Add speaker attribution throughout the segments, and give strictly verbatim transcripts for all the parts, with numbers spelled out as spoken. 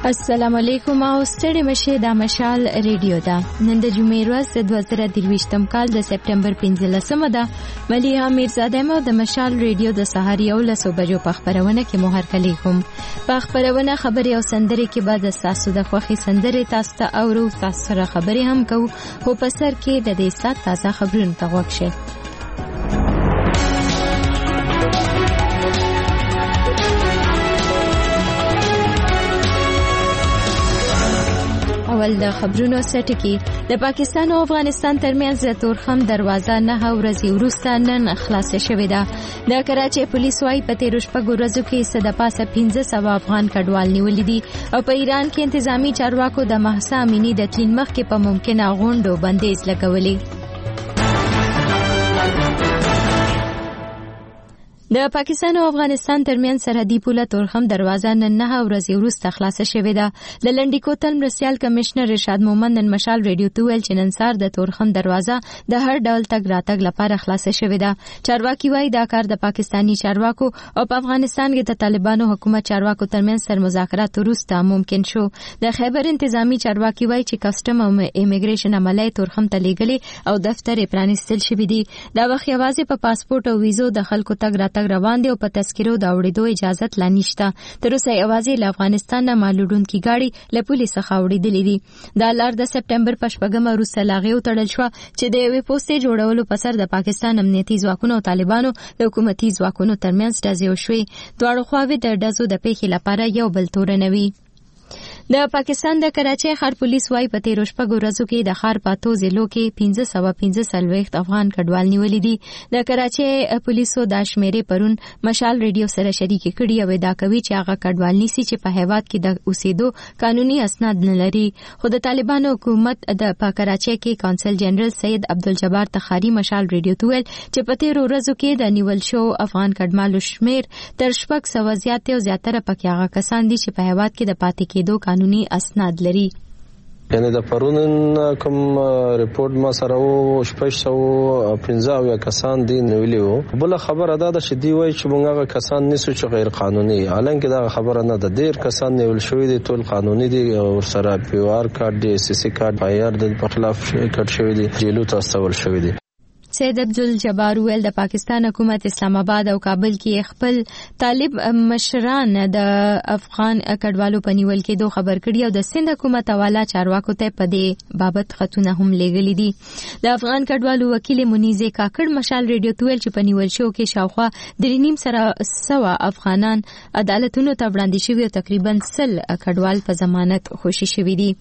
Speaker 1: السلام علیکم او ستړي مشه د مشال ریډیو دا نن د جمعې ورځ د دوه زره درویشتم کال د سپټمبر پنځلسمه ده. مليحه میرزاده مو د مشال ریډیو د سهار یو لسو بجو په خبرونه کې مهر کلی کوم. په خبرونه خبري او سندري کې بعد تاسو د خوخي سندري تاسو ته او تاسو سره خبري هم کوو. خو په سر کې د دې سات تازه خبرونه ته وښه. اول د خبرونو سټکی د پاکستان او افغانستان ترمنځ د تورخم دروازه نه ورځې وروسته نن خلاصه شوې ده. د کراچۍ پولیس وايي په تیر شپږ ورځو کې صد پاسه پنځه سوه افغان کډوال نیولې دي او په ایران کې انتظامی چارواکو د مهسا امینی د تلین مخ کې په ممکنه غونډو بندیز لګولې. د پاکستان او افغانستان ترمنځ سرحدي پوله تورخم دروازه نن نه ورځې وروسته خلاصه شوې ده. د لنډی کوتل مرستیال کمشنر رشاد مومند نن مشال ریډیو ته ویل چې نن سهار د تورخم دروازه د هر ډول تګ راتګ لپاره خلاصه شوې ده. چارواکي وايي دا کار د پاکستانی چارواکو او په افغانستان کې د طالبانو حکومت چارواکو ترمنځ سر مذاکرات وروسته ممکن شو. د خیبر انتظامی چارواکي وايي چې کسٹم او امیګریشن عملیات تورخم ته لیږلي او دفتر پرانیستل شوی دي. دا وخت یوازې په پاسپورت او ویزو د خلکو تګ راتګ روان دي او په تذکرو د اوړېدو اجازه لا نشته. تر اوسه یوازې له افغانستان نه مالوډونکي گاډي له پولیسو څخه اوړېدلې دي. دا لار د سپټمبر په شپږمه وروسته لاغې وتړل شوه چې د یوې پوستې جوړولو په سر د پاکستان امنیتي ځواکونو او طالبانو د حکومتي ځواکونو ترمنځ ډزې وشوې. دواړو خواوې د ډزو د پیښې لپاره یو بل تورنوي. د پاکستان د کراچۍ ښار پولیس وايي په تیر شپږ ورځو کې د ښار په اتو ضلعو کې پنځه سوه پنځه څلوېښت افغان کډوال نیولي دي. د کراچۍ پولیسو دا شمیرې پرون مشال ریډیو سره شریکې کړي او ادعا کوي چې هغه کډوال نیسي چې په هیواد کې د اوسېدو قانوني اسناد نه لري. خو د طالبانو حکومت د په کراچۍ کې کونسل جنرال سید عبدالجبار تخاری مشال ریډیو ته ویل چې په تیر ورځو کې د نیول شو افغان کډوالو شمیر تر شپږ سوه زیات او زیاتره پکې هغه کسان دي چې په هیواد کې د پاتې کېدو قانوني اسناد لري.
Speaker 2: یعنی د پرونن کوم ریپورت ما سره او شپږ سوه پنځه اویا کسان دي نیولي وو. بل خبره دا ده چې دی وایي چې موږ هغه کسان نیسو چې غیر قانوني، حالانکه دا خبره نه ده. ډېر کسان نیول شوي دي، ټول قانوني دي او ورسره پی او آر کارت دی، سی سی کارت پایر د په خلاف کټ شوی دي، جیلو ته استول شوی دي.
Speaker 1: سید عبدالجبار ویل د پاکستان حکومت اسلام آباد او کابل کې خپل طالب مشران د افغان کډوالو په نیول کېدو خبر کړي او د سند حکومت حواله چارواکو ته په دې بابت خطونه هم لیږلي دي. د افغان کډوالو وکیل منیزه کاکړ مشال ریډیو ته ویل چې په نیول شو کې شاوخوا درې نیم سره سوه افغانان عدالتونو ته وړاندې شوي او تقریبا سل کډوال په ضمانت خوشي شوي دي.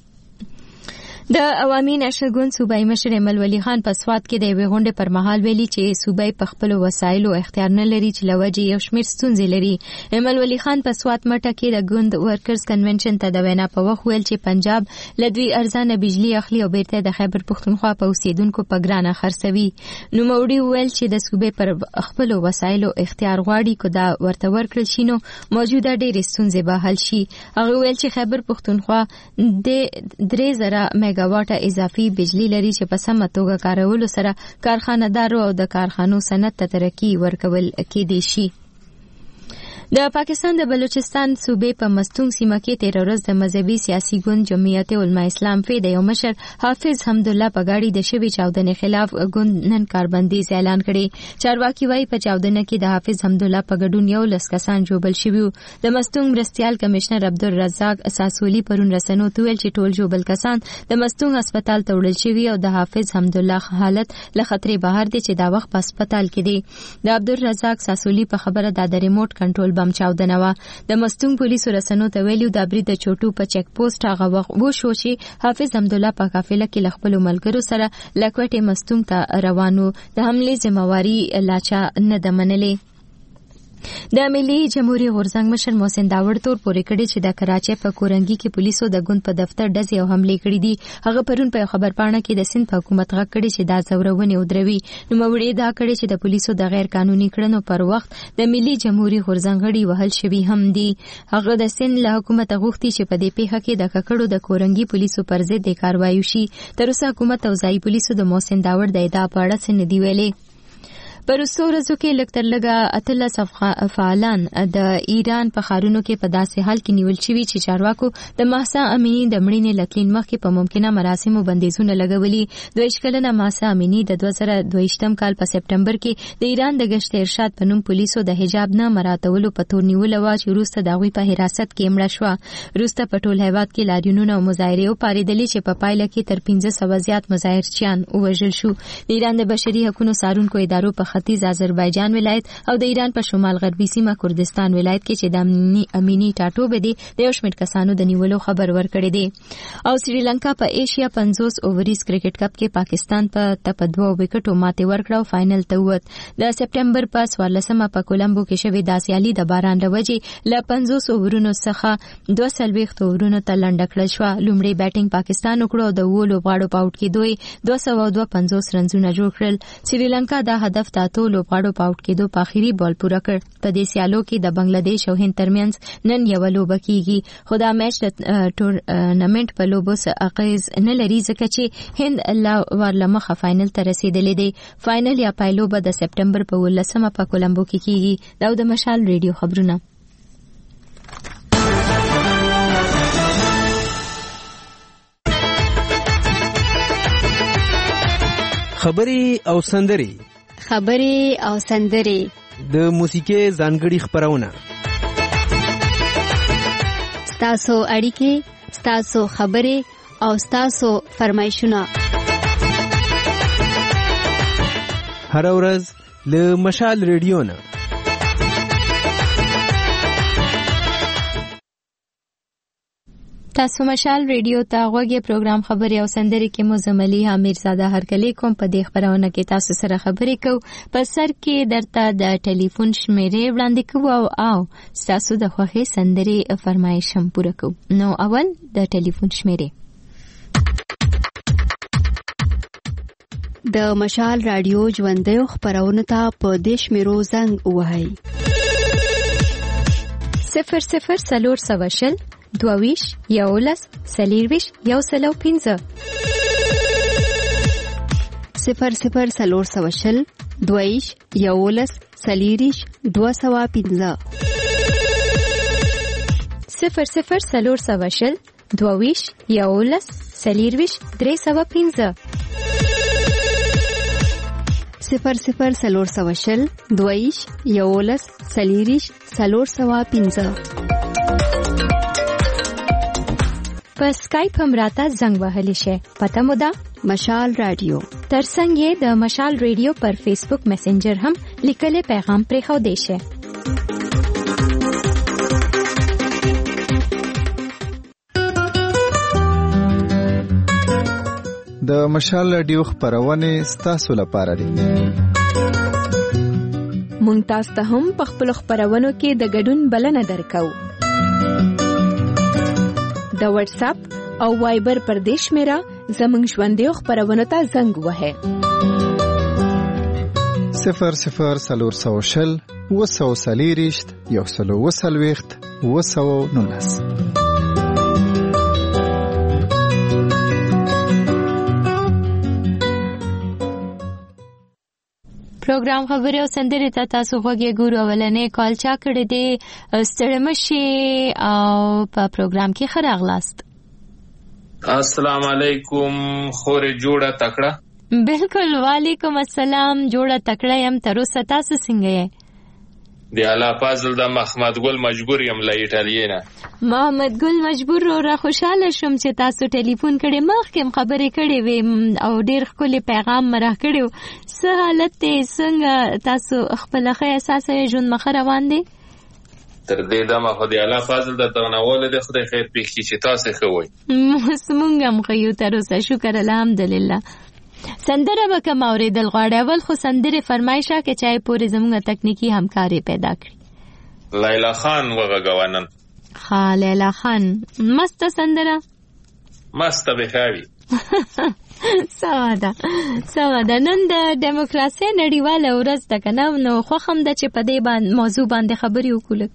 Speaker 1: د عوامي نشنل ګوند صوبایي مشر ایمل ولی خان په سوات کې د یوې غونډې پر مهال ویلي چې صوبای په خپل وسایلو اختیار نه لري چې لوجه یو شمېر ستونزې لري. ایمل ولی خان په سوات مټه کې د ګوند ورکرز کنونشن ته د وینا په وخت ویل چې پنجاب له دوی ارزانه بجلی اخلي او بیرته د خیبر پښتونخوا په اوسیدونکو په ګرانه خرڅوي. نوموړي ویل چې د صوبې پر خپل وسایلو اختیار غواړي کو دا ورته ورکړل شي نو موجوده ډېرې ستونزې به حل شي. هغه ویل چې خیبر پښتونخوا د درې زره میگا واټه اضافي بجلی لري چې په سمه توګه کارولو سره کارخانه‌دارو او د کارخانو صنعت ته ترقی ورکول کېدای شي. د پاکستان د بلوچستان صوبې په مستونګ سیمه کې تیر ورځ د مذهبي سیاسي ګوند جمعیت علماء اسلام فی د یو مشر حافظ حمد الله په غاړي د شوی چاودنې خلاف ګوند نن کاربندیز اعلان کړي. چارواکي وايي په چاودنه کې د حافظ حمد الله په ګډون یو لس کسان جوړل شوي. د مستونګ مرستیال کمشنر عبدالرزاق ساسولی پرون رسنو ته ویل چې ټول جوړل کسان د مستونګ هسپتال ته وړل شوي او د حافظ حمد الله حالت له خطرې بهر دی چې دا وخت په هسپتال کې دی. د عبدالرزاق ساسولی په خبره د ریموټ کنټرول بم چاودنه وا. د مستونګ پولیسو رسنو ته ویلو د برید د چوټو په چک پوسټ هغه وخت وشو چې حافظ حمد الله په قافله کې ل خپل ملګرو سره لکوټه مستونګ ته روانو. د حمله ذمہواری لاچا نه د منلې. د ملي جمهوریت غورځنګ مشر محسن داوړ تور پورې کړي چې د کراچۍ په کورنګي کې پولیسو د ګوند په دفتر ډزې او حملې کړې دي. هغه پرون په خبر پاڼه کې د سند په حکومت غږ کړي چې دا زورونه او دروي. نو موري دا کړي چې د پولیسو د غیر قانوني کړنو پر وخت د ملي جمهوریت غورځنګ غړي وهل شوی هم دي. هغه د سند له حکومت غوښتي چې په دې پیښه کې د ککړو د کورنګي پولیسو پر ضد د کاروایی شي. تر اوسه حکومت او ځای پولیسو د محسن داوړ د ادعا په اړه څه نه دی ویلي. په وروستو ورځو کې لږ تر لږه اتلس فعالان د ایران په ښارونو کې په داسې حال کې نیول شوي چې چارواکو د مهسا امینی د مړینې لتلین مخکې په ممکنه مراسمو بندیزونه لګولي. دوه ویشت کلنه مهسا امینی د دوه زره دوه ویشتم کال په سپټمبر کې د ایران د گشت ارشاد په نوم پولیسو د حجاب نه مراعاتولو په تور نیول و چې وروسته د هغوی په حراست کې مړه شوه. وروسته په ټول هیواد کې لاریونونه او مظاهرې وپارېدلې چې په پایله کې تر پنځه سوه زیات مظاهرچیان ووژل شو. د ایران د بشري حقوقو څارونکو ادارو په ختیځ آذربایجان ولایت او د ایران په شمال غربي سیمه کردستان ولایت کې چې د امینی ټاټوبه دي د یو شمېر کسانو د نیولو خبر ورکړی دی. او سریلانکا په ایشیا پنځوس اووریز کرکټ کپ کې پاکستان په تپ دوه وکټو ماتې ورکړه او فائنل ته ووت. د سپټمبر په څوارلسمه په کولمبو کې شوې د سیالي د باران د وجې له پنځوس اوورونو څخه دوه څلوېښت اوورونو ته لنډه کړل شوه. لومړی بیټینګ پاکستان وکړو او د اوو لوبغاړو په آوټ کېدو دوه سوه دوه پنځوس رنزونه جوړ کړل. سریلانکا دا هدف د اتو لوبغاړو په آوټ کېدو په آخري بال پوره کړ. په دې سیالو کې د بنگلادیش او هند ترمنځ نن یو لوبه کیږي، خو دا میچ د ټورنمنت په لوبو سره اغیز نه لري ځکه چې هند لا ورلمخه فائنل ته رسیدلې دی. فائنل یا پایلوبه د سپټمبر په ولسمه په کولمبو کې کیږي. دا د مشال ریډیو خبرونه.
Speaker 3: خبري او سندري
Speaker 4: خبري او سندري
Speaker 3: د موسیقي ځانګړي خبرونه
Speaker 4: ستاسو اړیکې ستاسو خبري او ستاسو فرمایشونه
Speaker 3: هر ورځ له مشال ریډیو نه.
Speaker 1: تاسو مشال ریډیو ته غوږی پروګرام خبري او سندري کې مزملي حمید زاده هرکلی کوم. په دې خبرونه کې تاسو سره خبرې کو. په سر کې درته د ټلیفون شمیرې وړاندې کوو او او تاسو د خوښي سندري فرمایش هم پوره کوو. نو اول د ټلیفون شمیرې
Speaker 4: د مشال رادیو ژوندۍ خبرونه ته په دې شمیرو زنګ وهئ:
Speaker 1: صفر صفر څلور سوه شل دوویش یولس څلېرویش یو سل او پنځه
Speaker 4: صفر صفر څلور سوه شل دوویش یولس څلېرویش دوه سوه پنځه
Speaker 1: صفر صفر څلور سوه شل دوویش یولس څلېرویش درې سوه پنځه
Speaker 4: صفر صفر څلور سوه شل دوویش یولس څلېرویش څلور سوه پنځه.
Speaker 1: په سکایپ هم راته زنګ وهلی شي. پته مو ده
Speaker 4: مشال رادیو.
Speaker 1: ترڅنګ یې د مشال ریډیو پر فیسبوک میسنجر هم لیکلي پیغام پرې خو دی شي.
Speaker 5: د مشال رادیو خبرونه ستاسو لپاره دي.
Speaker 1: مونږ تاسو ته هم په خپل خبرونو کې د ګډون بلنه درکو. د واتس اپ او وایبر پر دیش میرا زمنګ ژوندۍ خبرونه ته زنګ وهه.
Speaker 5: صفر صفر څلور سوه شل اووه سوه څلېرویشت یو سل او اووه څلوېښت اووه سوه نولس.
Speaker 1: پروګرام خبري او سندري ته تاسو غوږی ګورو. ولنې کال چا کړی دی ستړي مشي او په پروګرام کې ښه راغلاست.
Speaker 6: السلام علیکم خورې جوړه تکړه.
Speaker 1: بالکل وعلیکم السلام جوړه تکړه يم. تر اوسه تاسو څنګه یې؟
Speaker 6: دی الله فضل د محمد ګل مجبور یم له ایټالیا نه.
Speaker 1: محمد ګل مجبور را خوشاله شوم چې تاسو ټلیفون کړي. مخکې خبرې کړې وې او ډېر ښکلی پیغام مراه کړو. څه حالت دی؟ څنګه تاسو خپل ښه احساس یې ژوند مخ روان دی؟
Speaker 6: تر دې دمه خو دی الله فضل د تغناول د خدای خیر پېښ کړي چې تاسو ښه وئ.
Speaker 1: موږ هم ښه یو تر اوسه شکر الحمدلله. سندره به کوم اورېدل غواړئ؟ اول خو سندرې فرمایشه کې چای پورې زموږ تکنیکی همکاري پیدا کړي.
Speaker 6: لیلا خان وغږوه نن.
Speaker 1: ها لیلا خان مست سندره
Speaker 6: مست بخاوي.
Speaker 1: سوا ده سوا ده. نن د دیموکراسي نړیواله ورځ ده که نه؟ نو خوښ هم ده چې په دې باندې موضوع باندې خبرې وکړو. لږ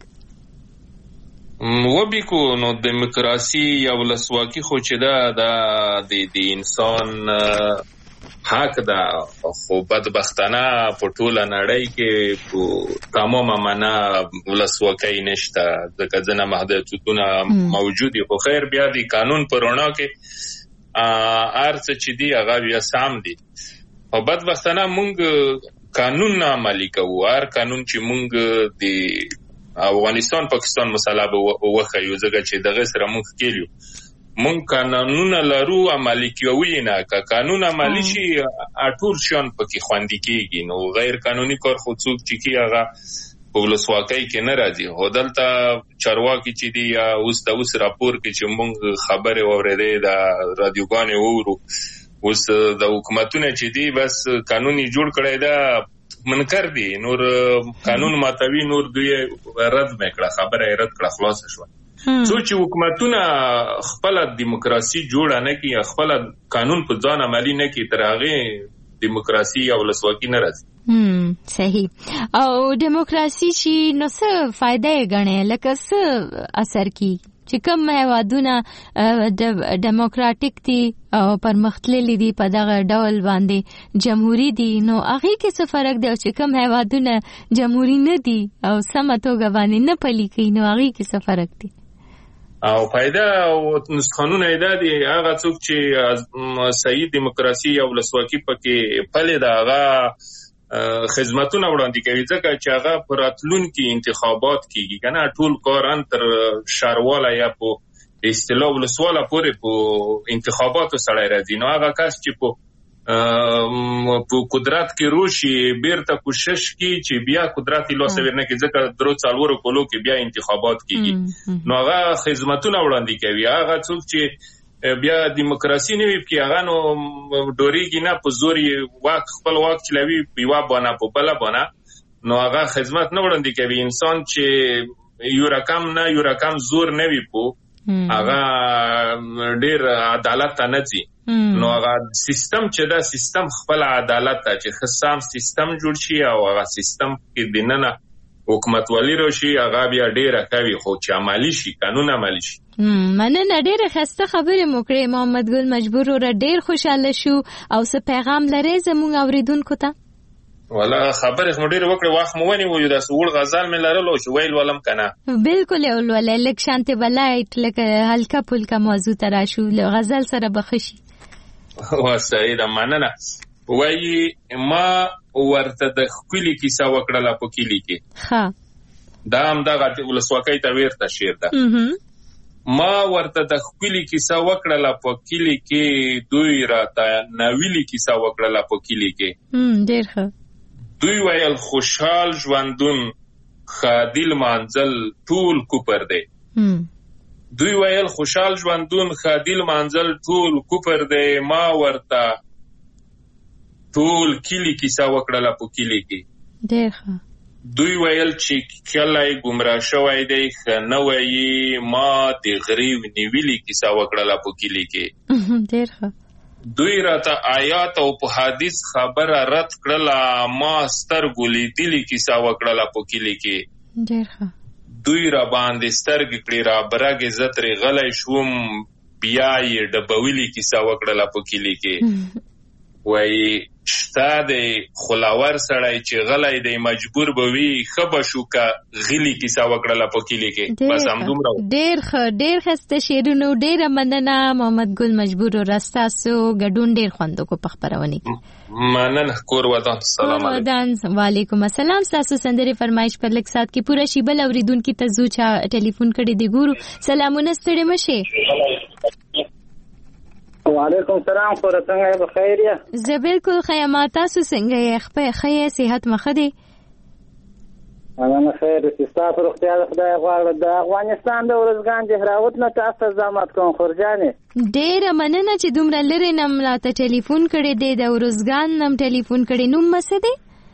Speaker 6: وبې کو. نو دیموکراسي یا ولسواکي خو چې ده د د انسان حق ده، خو بدبختانه په ټوله نړۍ کې په تمامه معنا ولسواکۍ نشته، ځکه ځینې محدودیتونه موجود دي. خو خیر بیا د قانون په رڼا کې هر څه چې دي هغه بیا سم دي. او بدبختانه مونږ قانون نه عملي کوو. هر قانون چې مونږ د افغانستان پاکستان مسله به وښیو، ځکه چې دغه سره مونږ ښکېل یو. مونږ قانونونه لرو، عملي کوو یې نه. که قانون عملي شي ټول شیان پکې خوندي کېږي. نو غیر قانوني کار خو څوک چې کوي هغه په ولسواکۍ کې نه راځي. خو دلته چارواکي چې دي یا اوس د اوس راپور کې چې مونږ خبرې واورېدې د رادیوګانې وورو، اوس د حکومتونه چې دي بس قانون یې جوړ کړی ده، منکر دي، نور قانون ماتوي، نور دوی رد مې کړه، خبره یې رد کړه، خلاصه شوه. څو چې حکومتونه خپل دیموکراسي جوړه نه کړي، خپل قانون په ځان عملي نه کړي، تر هغه دیموکراسي او ولسواکي نه راځي.
Speaker 1: صحیح. او دیموکراسي چې نو څه فائدې غنې، لکه څه اثر کی چې کوم هیوادونه دیموکراتیک دي او پرمختللي دي په دغه ډول باندې جمهوریت دي، نو هغه کې څه فرق دی؟ او چې کوم هیوادونه جمهوریت نه دي او سمه توګه باندې نه پلي کوي، نو هغه کې څه فرق دی؟
Speaker 6: او فائدہ او نسخانونه ایدا دي هغه څوک چې صحیح دیموکراسي او ولسواکي پکې پلي دا هغه خدماتونه وړاندې کوي، ځکه چې هغه پر راتلونکي انتخابات کیږي کنه. ټول کار انتر شارواله یا په اصطلاح ولسواله پورې په انتخاباتو سره راځي. نو هغه کس چې په په قدرت کې روشي بیرته کوشش کوي چې بیا قدرت له لاسه ورنه کې، ځکه درو څلورو کولو کې بیا انتخابات کیږي. نو هغه خدماتونه وړاندې کوي. هغه څوک چې بیا دیموکراسي نه وي کې هغه نو ډوریږي نه، په زور یې واک خپل واک چلوي په یوه بانه په بله بانه، نو هغه خدمت نه وړاندې کوي. انسان چې یو رقم نه یو رقم زور نه وي په هغه ډېر عدالت ته نه ځي. نو هغه سیستم چې دا سیستم خپل عدالت ته چې خصام سیستم جوړ شي او هغه سیستم کې دننه حکومتولي راشي، هغه بیا ډېره کوي. خو چې عملي شي، قانون عملي شي.
Speaker 1: مننه، ډېره ښایسته خبرې مو کړې محمد ګل مجبور وروره، ډېر خوشحاله شو. او څه پیغام لرئ زموږ اوریدونکو ته؟
Speaker 6: والا خبرې مو ډېر وکړې، وخت مو ونیو، یو داسې وړ غزل مې لرلو چې ویل ولم که نه.
Speaker 1: بلکل یې ولولئ، لږ شانتې بلایټ، لکه هلکه پلکه موضوع ته راشو، غزل سره به ښه شي.
Speaker 6: صحیح ده، مننه. وایي ما ورته د ښکلي کیسه وکړله په کلي کې، دا همدغه ولسواکۍ ته ورته شعر ده. ما ورته د ښکلي کیسه وکړله په کلي کې، دوی راته ناویلي کیسه وکړله په کلي کې.
Speaker 1: ډېر ښه.
Speaker 6: دوی ویل خوشحال ژوندون ښادي لمانځل ټول کوپر دی. دوی ویل خوشحال ژوندون ښادي لمانځل ټول کوپر دی. ما ورته ټول کلی کیسه وکړله په کلی کې.
Speaker 1: ډېر ښه.
Speaker 6: دوی ویل چې کلی ګمراه شوی دی ښه نه وایي، ما د غریب نیولي کیسه وکړله په کلی کې.
Speaker 1: ډېر ښه.
Speaker 6: دوی راته آیات او په حدیث خبره رد کړله، ما سترګو لیدلي کیسه وکړله په کلی کې.
Speaker 1: ډېر ښه.
Speaker 6: دوی را باندې سترګې کړې را برګې زه ترې غلی شوم، بیا یې ډبویلي کیسه وکړله په کلي کې. وایي شته دی خلاور سړی چې غلی دی مجبور به وي، ښه به شو که غلي کیسه وکړله په کلي کې. بس همدومره.
Speaker 1: ډېر ښه، ډېر ښایسته شعرونه. ډېره مننه محمد ګل مجبور وروره، ستاسو ګډون ډېر خوند وکړو په خپرونې کې.
Speaker 6: مننه. کور ودان. سلام
Speaker 1: علیکم. وعلیکم السلام. ستاسو سندرې فرمایش پر لږ ساعت کې پوره شي. بل اوریدونکي ته زو چا ټلیفون کړی دی ګورو. سلامونه، ستړي مشئ.
Speaker 7: وعلیکم السلام. خو څنګه بخیر یې؟
Speaker 1: زه بالکل ښه یم، تاسو څنګه یې؟ خپل ښه یې؟ صحت مو ښه دی؟
Speaker 7: مننه. خیر دې، ستاسو روغتیا د خدای غواړه. د افغانستان د ورځګان جهراوت نه تاسو ته زحمت کوم خورجانې.
Speaker 1: ډېره مننه چې دومره لرې نه مراته ټلیفون کړی دی، د ورځګان نم ټلیفون کړی. نوم مو څه دی؟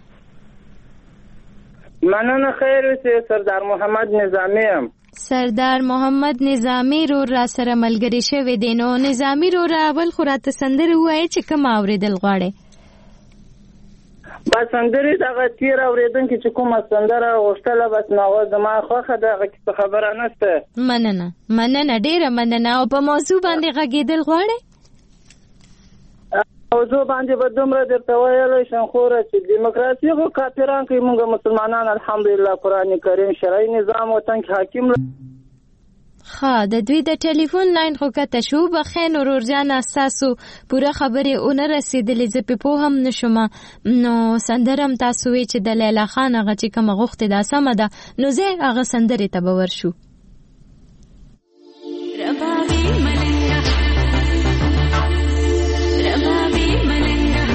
Speaker 7: مننه. خیر دې، سردار محمد نظامی یم.
Speaker 1: سردار محمد نظامی رو را سره ملګری شوی دی. نو نظامی رو را اول خو راته سندرې ووایه چې کوم اورېدل غواړې؟
Speaker 7: بس سندرې دغه تیر اورېدونکي چې کومه سندره غوښتله بس نو زما خوښه ده، هغه کې خبره نشته.
Speaker 1: مننه مننه، ډېره مننه. او په موضوع باندې غږېدل غواړې؟
Speaker 7: موضوع باندې به دومره درته ویلی شم خوره چې دیموکراسي خو کافران کوي، موږ مسلمانان الحمدلله قرآن کریم شرعي نظام وطن کې حاکم.
Speaker 1: ښه، د دوی د ټلیفون لاین خو کته شو. بخیر ورور جانه ستاسو پوره خبرې ونه رسېدلې، زه پې پوه هم نه شومه. نو سندره هم تاسو وی چې د لیلا خان هغه چې کومه غوښتې دا سمه ده، نو زه هغه سندرې ته به ورشو. ربابي ملنګه ربابي ملنګه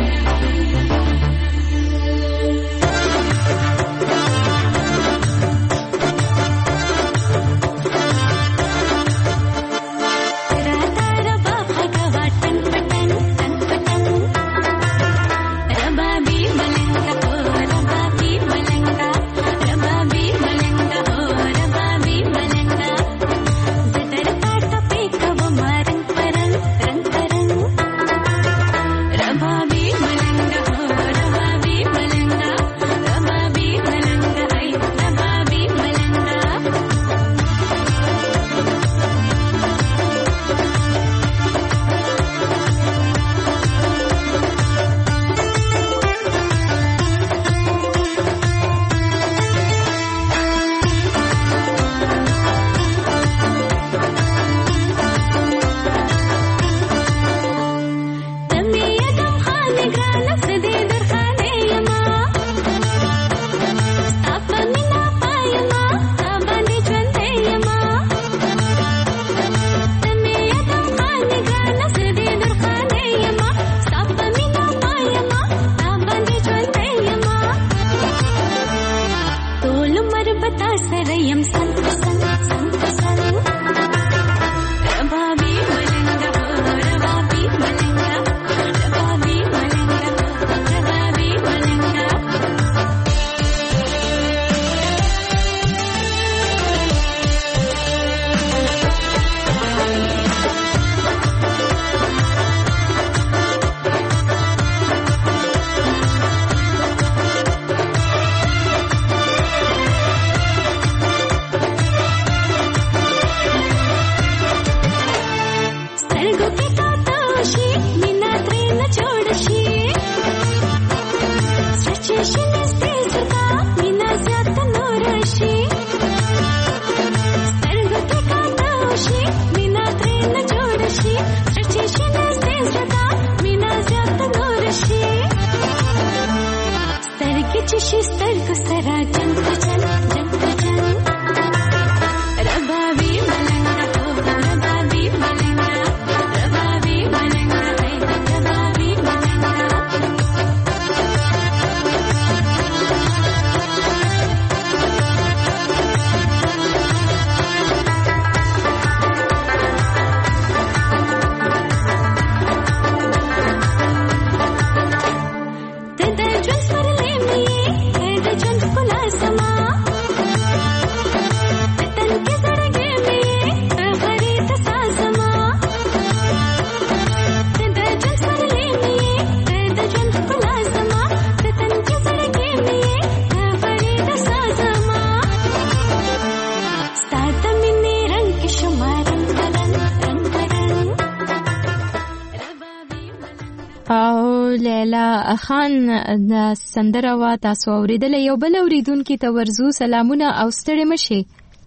Speaker 1: لیلا خان د سندره وا تاسو اوریدل. یو بل اوریدونکو ته ورزو سلامونه او ستړي مشي.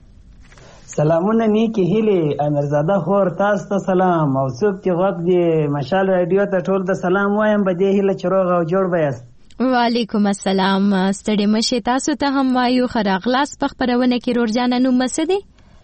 Speaker 8: سلامونه نیکی هیله امرزاده خور تاسو ته سلام او څوک چې وخت دی مشال رادیو ته ټول د سلام وایم به دې هیله چروغ او جوړ بیاست.
Speaker 1: وعلیکم السلام ستړي مشي تاسو ته هم وایو خراغلاس په خبرونه کې رورجان نو مسدي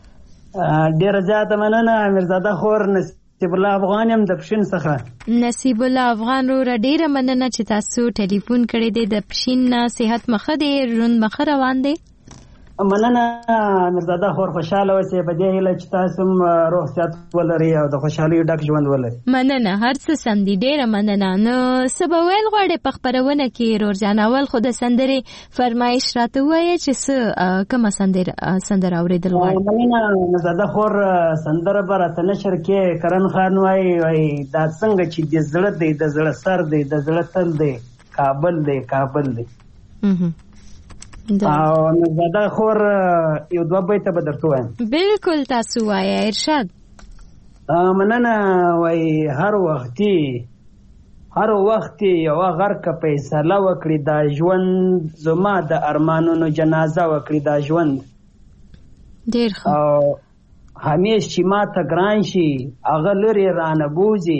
Speaker 8: ډیر زیات مننه امرزاده خور نصیب الله افغان يم د پښین څخه.
Speaker 1: نصیب الله افغان رو ډیره مننه چې تاسو ټلیفون کړی دی. د پښین صحت مخه دی ژوند مخه روان دی.
Speaker 8: مننه امرزاده خور خوشاله اوسئ په دې هیله چې تاسو هم روغ صحت ولرئ او د خوشحالۍ ډک ژوند ولرئ.
Speaker 1: مننه هر څه سم دي ډیره مننه. نو سبا ویل غواړي په خبرونه کې رورجان اول خو د سندرې فرمایش راته وایي چې څه کومه سندره سندره اوریدل غواړي.
Speaker 8: مننه امرزاده خور سندره به راته نشر کې کرن خان وایي وایي دا څنګه چې د زړه دی د زړه سر دی د زړه تل دی کابل دی کابل دی. او امرزاده خور یو دوه بیته به درته وایم.
Speaker 1: بالکل تاسو وایه ارشاد.
Speaker 8: مننه وایي هر وختي هر وخت یوه غرقه فیصله وکړي دا ژوند زما د ارمانونو جنازه وکړي دا ژوند
Speaker 1: ډېر ښه
Speaker 8: او همیش چې ما ته ګران شي هغه لرې رانه بوځي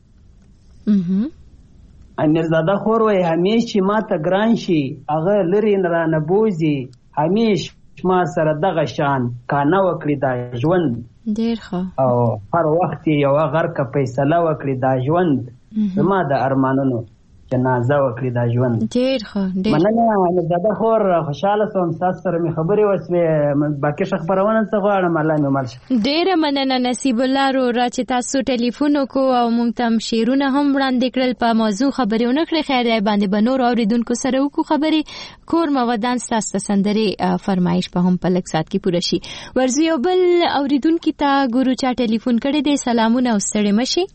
Speaker 8: امیرزاده خور وایي همیش چې ما ته ګران شي هغه لرې رانه بوځي همیش ما سره دغه شان کانه وکړي دا ژوند
Speaker 1: ډېر ښه
Speaker 8: او هر وخت یوه غرقه فیصله وکړي دا ژوند زما د ارمانونو جنازه وکړي دا ژوند
Speaker 1: ډېر ښه ډېر
Speaker 8: مننه امیرزاده خور خوشحاله شوم ستاسو سره مې خبرې وشوې باقي ښه خپرونه څه غواړم الله مې مل شه
Speaker 1: ډېره مننه نصیب الله وروره چې تاسو ټلیفون وکړو او موږ ته شعرونه هم وړاندې کړل په موضوع خبرې ونه کړې خیر دی باندې به نور اورېدونکو سره وکړو خبرې کور مودان ستاسو ته سندرې فرمایش به هم په لږ ساعت کې پوره شي ورځو یو بل اورېدونکي ته ګورو چا ټلیفون کړی دی سلامونه او ستړې مه شئ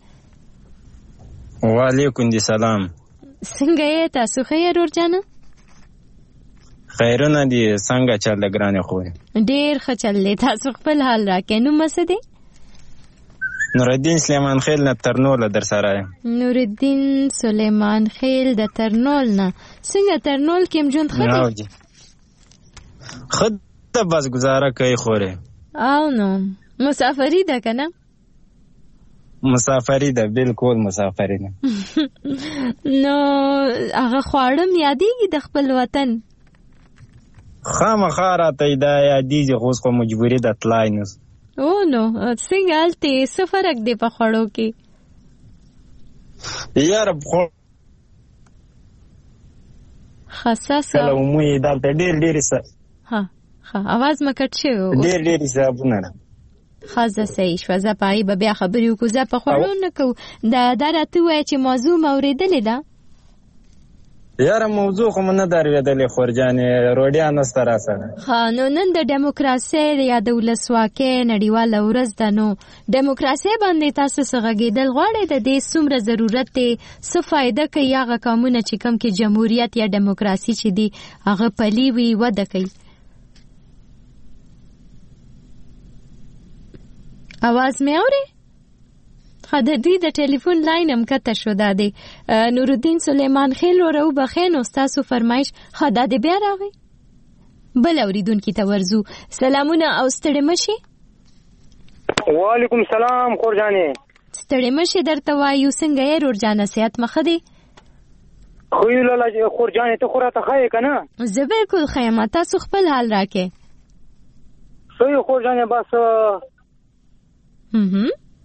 Speaker 9: وعلیکم دی سلام
Speaker 1: څنګه یې تاسو ښه یې ورور جانه
Speaker 9: خیرونه دي څنګه چل د ګرانې خورې
Speaker 1: ډېر ښه چل دی تاسو خپل حال راکړئ نوم څه دی
Speaker 9: نورالدین سلیمان خیل نه ترنوله در سره یم
Speaker 1: نورالدین سلیمان خیل د ترنول نه څنګه ترنول کې هم ژوند ښه دی
Speaker 9: ښه ده بس ګزاره کوي خورې
Speaker 1: او نو مسافري ده که نه
Speaker 9: مسافری ده بالکل مسافری ده
Speaker 1: نو هغه خواړه م یادېږي د خپل وطن
Speaker 9: خامخا راته دا یادېږي خو اوس خو مجبوري ده تلای نس
Speaker 1: او نو څنګه هلته څه فرق دی په خوړو کې
Speaker 9: یاره خو
Speaker 1: خصاص
Speaker 9: کله عمومي دلته ډېر ډېرې
Speaker 1: ها ها اواز مې کټ شوی
Speaker 9: ډېر ډېرې حسابونه ده
Speaker 1: خازه صحیح شوه زه په هغې به بیا خبرې وکړو زه په خوړو نه کوو دا دا راته ووایه چې موضوع مې اورېدلې ده
Speaker 9: یاره موضوع خو مې نه ده اورېدلې خورجانې روډیا نسته را سره
Speaker 1: ښه نو نن د ډیموکراسۍ یا د ولسواکۍ نړیواله ورځ ده نو ډیموکراسۍ باندې تاسو څه غږېدل غواړئ د دې څومره ضرورت دی څه فایده کوي هغه قومونه چې کوم کې جمهوریت یا ډیموکراسي چې دی هغه پلي وي وده کوي आवाज में आउरे ها د دې د ټلیفون لاین هم کته شو دا دی نورالدین سلیمان خیل ورو بخین استادو فرمایش خدا دې بیا راغی بل اوریدونکو ته ورزو سلامونه او ستړي مشي
Speaker 10: وعلیکم السلام خورجانې
Speaker 1: ستړي مشي درته وایو څنګه یې ورور جانه صحت مخه دی
Speaker 10: خو لاله خورجانې ته خورته خای کنه
Speaker 1: زه بالکل خیمه تاسو خپل حال راکې
Speaker 10: صحیح خورجانې بس
Speaker 1: هم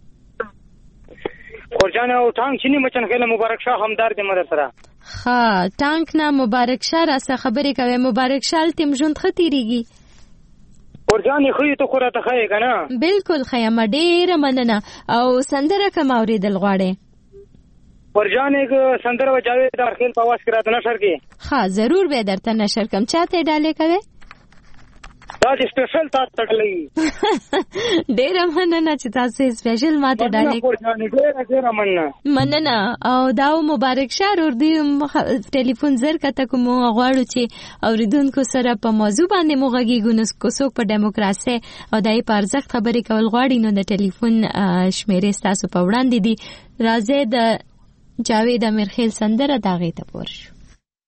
Speaker 10: خورجان او ټانک چینی مچن خیله مبارک شاه همدار دې مدر سره
Speaker 1: ها ټانک نه مبارک شاه را څخه خبرې کوي مبارک شاه تیم ژوند خطرېږي
Speaker 10: خورجان خو ته خو راته خای کنه
Speaker 1: بالکل خیمه ډېر مننه او سندره کوم اوریدل غواړي
Speaker 10: خورجان یک سندره و جاوید داخل په واس کې راته نشر کې
Speaker 1: ها ضرور به درته نشر کوم چاته ډالې کوي
Speaker 10: دا سپیشل تاسو ته ډالې
Speaker 1: ډېر مننه چې تاسو سپیشل ماته ډالې
Speaker 10: ډېر ډېر مننه
Speaker 1: مننه او دا مبارک شاه ور دی ټلیفون زر کته کوم غواړو چې اوریدونکو سره په موضوع باندې موغږیږو نو کوڅو په دیموکراسي او دای په ارزښت خبرې کول غواړي نو د ټلیفون شمیرې تاسو په وړاندې دي راځي د جاوید امیرخیل سندره داغه ته پور شو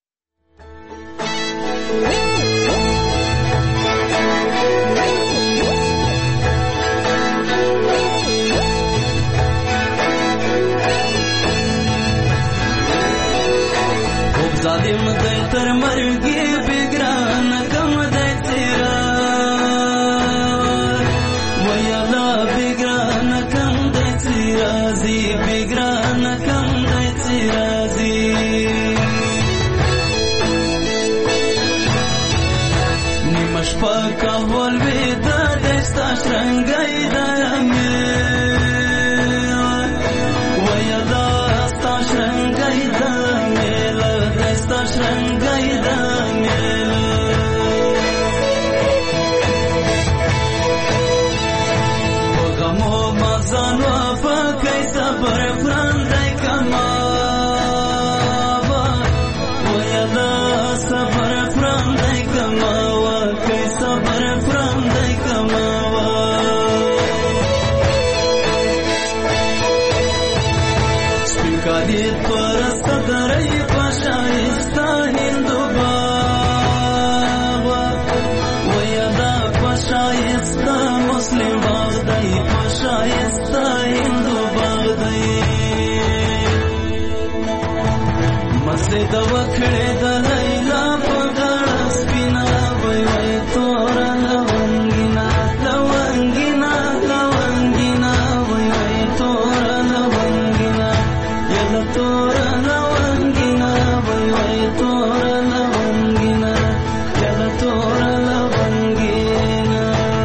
Speaker 11: ظالم دی تر مرګي بګران کم دی تیرا ویلا بګران کم دی تیرا زی بګران کم دی تیرا زی نیمش پاکا ول ودا دستا شرنګای درمه ویلا ستا شرنګای درمه شرنګای د مېل وګمو مزانو پکې صبر فرندای کما ویلا صبر فرندای کما وکې صبر فرندای کما سپینکادې پرست مزه د وکړې د لیلا په غاړه سپینا وای وای تور لونګینا لونګینا لونګینا وای وای تور لونګینا یلا تور لونګینا وای وای تور لونګینا یلا تور لونګینا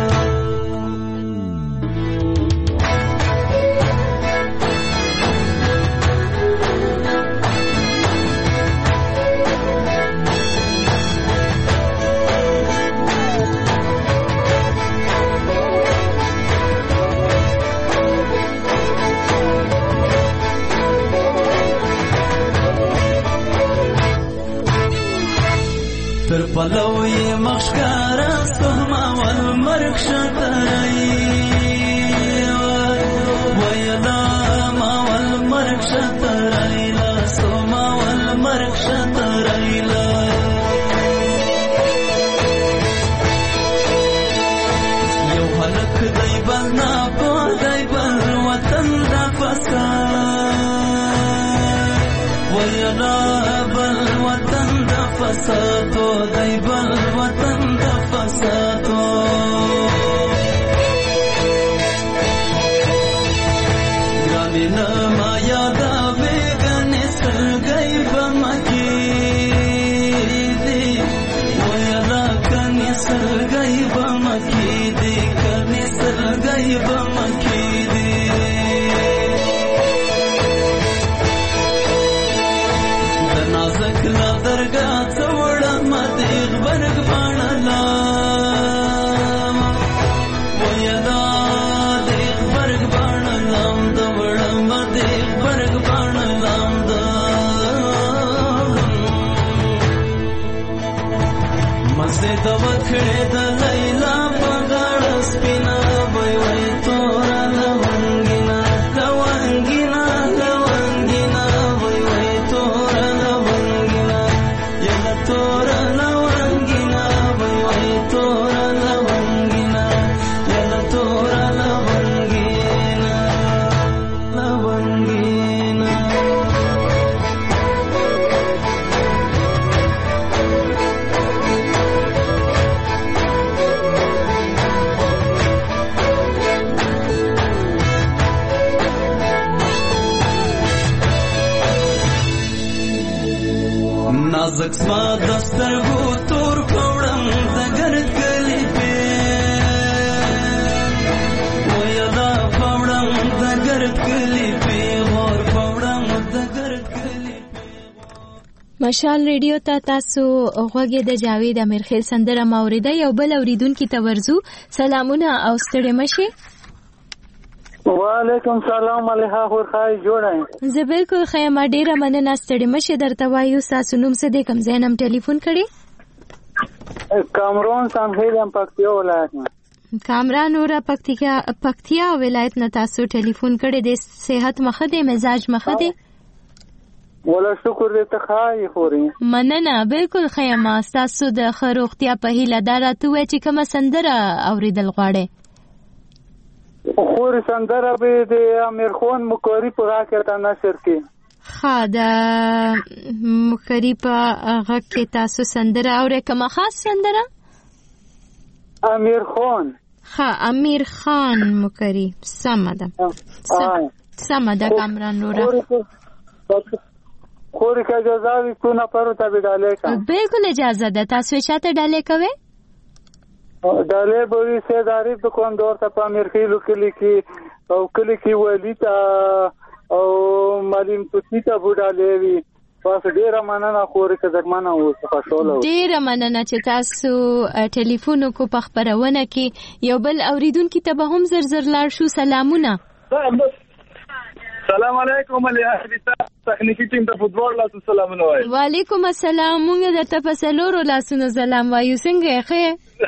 Speaker 11: تر پلو یې مخشکارا سهما والمرک شترای ویلا ما والمرک شترای لا سهما والمرک شترای لا یو هلک دی بل نا په دی بل وطن دا پسا ویلا بل وطن دا فساتو دی بل وطن دا فساتو گرانی نما یادا بیگنی سرگئی بمکی دی ویلا کنی سرگئی بمکی دی کنی سرگئی بمکی دی نازک لا درگاہ څوړه مدیغ برګ باڼلا ویدا دیغ برګ باڼلام دوړه مدیغ برګ باڼلام د مزه د وکړې د لیلا په غاړه سپینا وای وای تور لونګینا لونګینا لونګینا وای وای تور تور لونګینا وای وای تور لونګینا یلا تور لونګینا لونګینا نازک سما دسترګو تور پوړم د ګرد کلی په ویلا پوړم د ګرد کلی په ور پوړم د ګرد کلی
Speaker 1: مشال ریډیو ته تاسو غوږی د جاوید امیرخیل سندره موریده یو بل اوریدونکو ته ورزو سلامونه او ستړي مشي
Speaker 7: وعلیکم سلام علیها خور خای جوړای
Speaker 1: زه بالکل خیم ډیره مننه ستړي مشه درته وایو تاسو نوم څه د کم زینم ټلیفون کړي
Speaker 7: کامرون سانخیلم پکتیا ولایت
Speaker 1: کامران اور پکتیا پکتیا ولایت نه تاسو ټلیفون کړي د صحت مخه د مزاج مخه د
Speaker 7: ولا شکر دې ته خای خوري
Speaker 1: مننه بالکل خیم تاسو د خروختیا په هیله دراته وای چې کوم سندره اوریدل غواړي
Speaker 7: خور سندره به د امیر خان مکاری په راکه تا نشر کې
Speaker 1: ها د مکاری په هغه کې تاسو سندره اورې کومه خاص سندره
Speaker 7: امیر خان
Speaker 1: ها امیر خان مکاری سمده سمده کامران نورا
Speaker 7: خور که اجازه وي کو نه پرو ته ډالې کا
Speaker 1: بالکل اجازه ده تاسو چاته ډالې کوئ
Speaker 7: ډالې بوي سید عارف د کوندور ته په امرخیلو کلی کې او کلی کې ولی ته او مالیم پتی ته بوډالې وي تاسو ډیره مننه خوري که ځکمنه اوسه خوشاله
Speaker 1: ډیره مننه چې تاسو ټلیفون کو په خبرونه کې یو بل اوریدونکو ته به هم زر زر لاړ شو سلامونه
Speaker 10: سلام علیکم علی حبیبا تخنیکی ټیم ته فوټبال لاسو سلامونه وای
Speaker 1: وعلیکم السلام مونږ درته په سلورو لاسونو سلام وایو څنګه ښه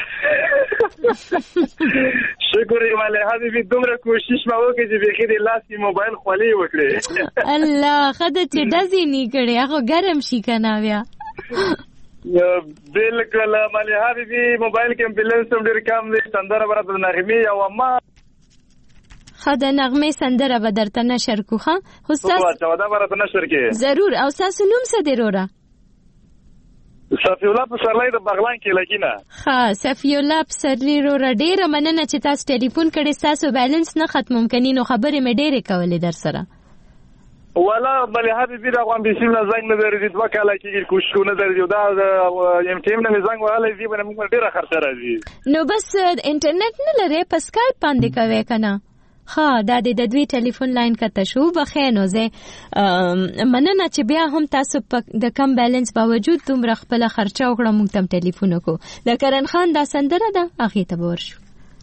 Speaker 10: شکر علی حبیبي دومره کوشش ما وکړې چې بخیر لاسي موبایل خولي وکړې
Speaker 1: الله خدای چې دزي نه کړي هغه ګرم شي کنه بیا
Speaker 10: بالکل علی حبیبي موبایل کې امبولانس هم ډیر کم دي سندره برابر نغمي او ما
Speaker 1: ښه د نغمې سندره به درته نشر کو. ښه خو
Speaker 10: ستاسو دا به راته نشر کې
Speaker 1: ضرور. او ستاسو نوم څه دی وروره؟
Speaker 10: صفی الله پسرلی د بغلان کې لګینه.
Speaker 1: ښه صفی الله پسرلی وروره ډېره مننه چې تاسو ټلیفون کړی. ستاسو بیلنس نه ختموم کني نو خبرې مې ډېرې کولې در سره.
Speaker 10: والا ملي حبيبي دا غوان بيسم نه زنګ نه درځي دوه کاله کې کوشش نه درځي دا یم ټیم نه زنګ وهاله زی باندې موږ ډیره خرڅه راځي. نو
Speaker 1: بس انټرنیټ نه لري په سکایپ باندې کوي کنه. ها دا د دوی ټلیفون لاین کته شو بخینو زه مننه چې بیا هم تاسو د کم بیلنس باوجود دومره خپل خرچه وکړه موږ تم ټلیفون کو. د کرن خان دا سندره ده اخی ته ورشو.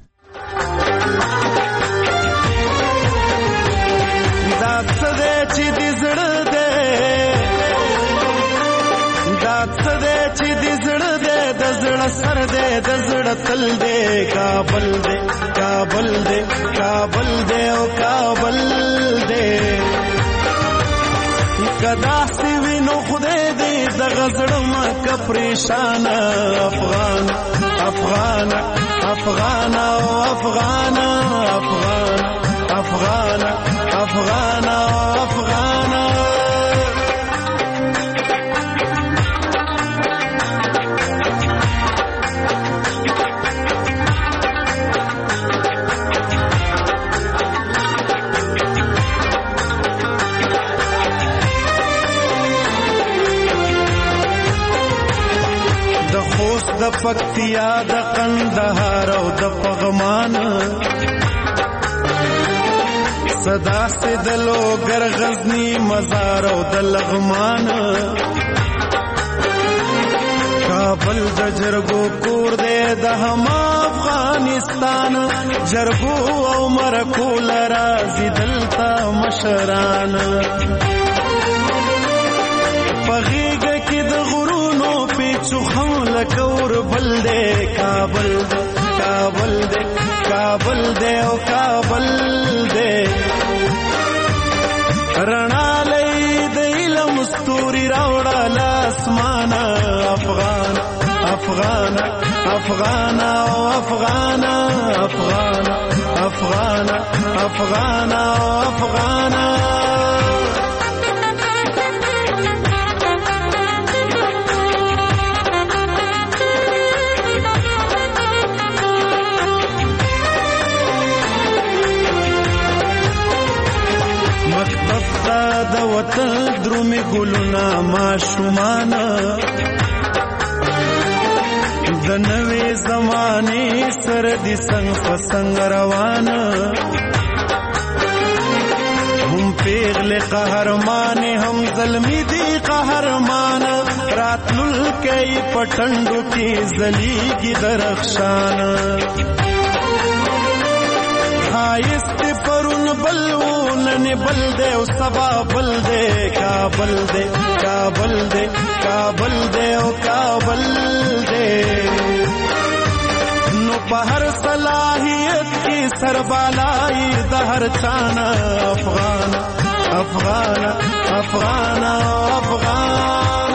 Speaker 11: دا څه دې چې دې زړه دې دا څه دې چې دې زړه دې د زړه سر دې د زړه تل دې کابل دې کابل دې کابل دې او کابل دې کدا سی وینو خدای دې د غزړ ما ک پریشان افغان افغان افغان افغان افغان افغان افغان افغان د خوست د پکتیا د قندهار او د پغمان صدا سے دلو گر غزنی مزار او د لغمان کابل د جرګو کور دې د هم افغانستان جرګو او مرکو لرا زیدلتا مشران پغیګ کې د غرونو پیچو خم لکور بل دې کابل کابل دې کابل دې او کابل دې رڼا لې د علم ستوري راوړه لاسمان افغان افغان افغان افغان افغان افغان افغان افغان د وطن درومي ګلونه ماشومانه د نوې زمانه سره د څنګ په څنګ روانه هم پیغله قهرمان هم ظلمي دي قهرمان راتلل کوي پټندو کې زليږي درخشان خایست پرون بلون نه بل دے او سبا بل دے کابل دے کابل دے کابل دے او کابل دے نو بہر صلاحیت کی سربالائی دہر چانا افغان افغان افغان افغان.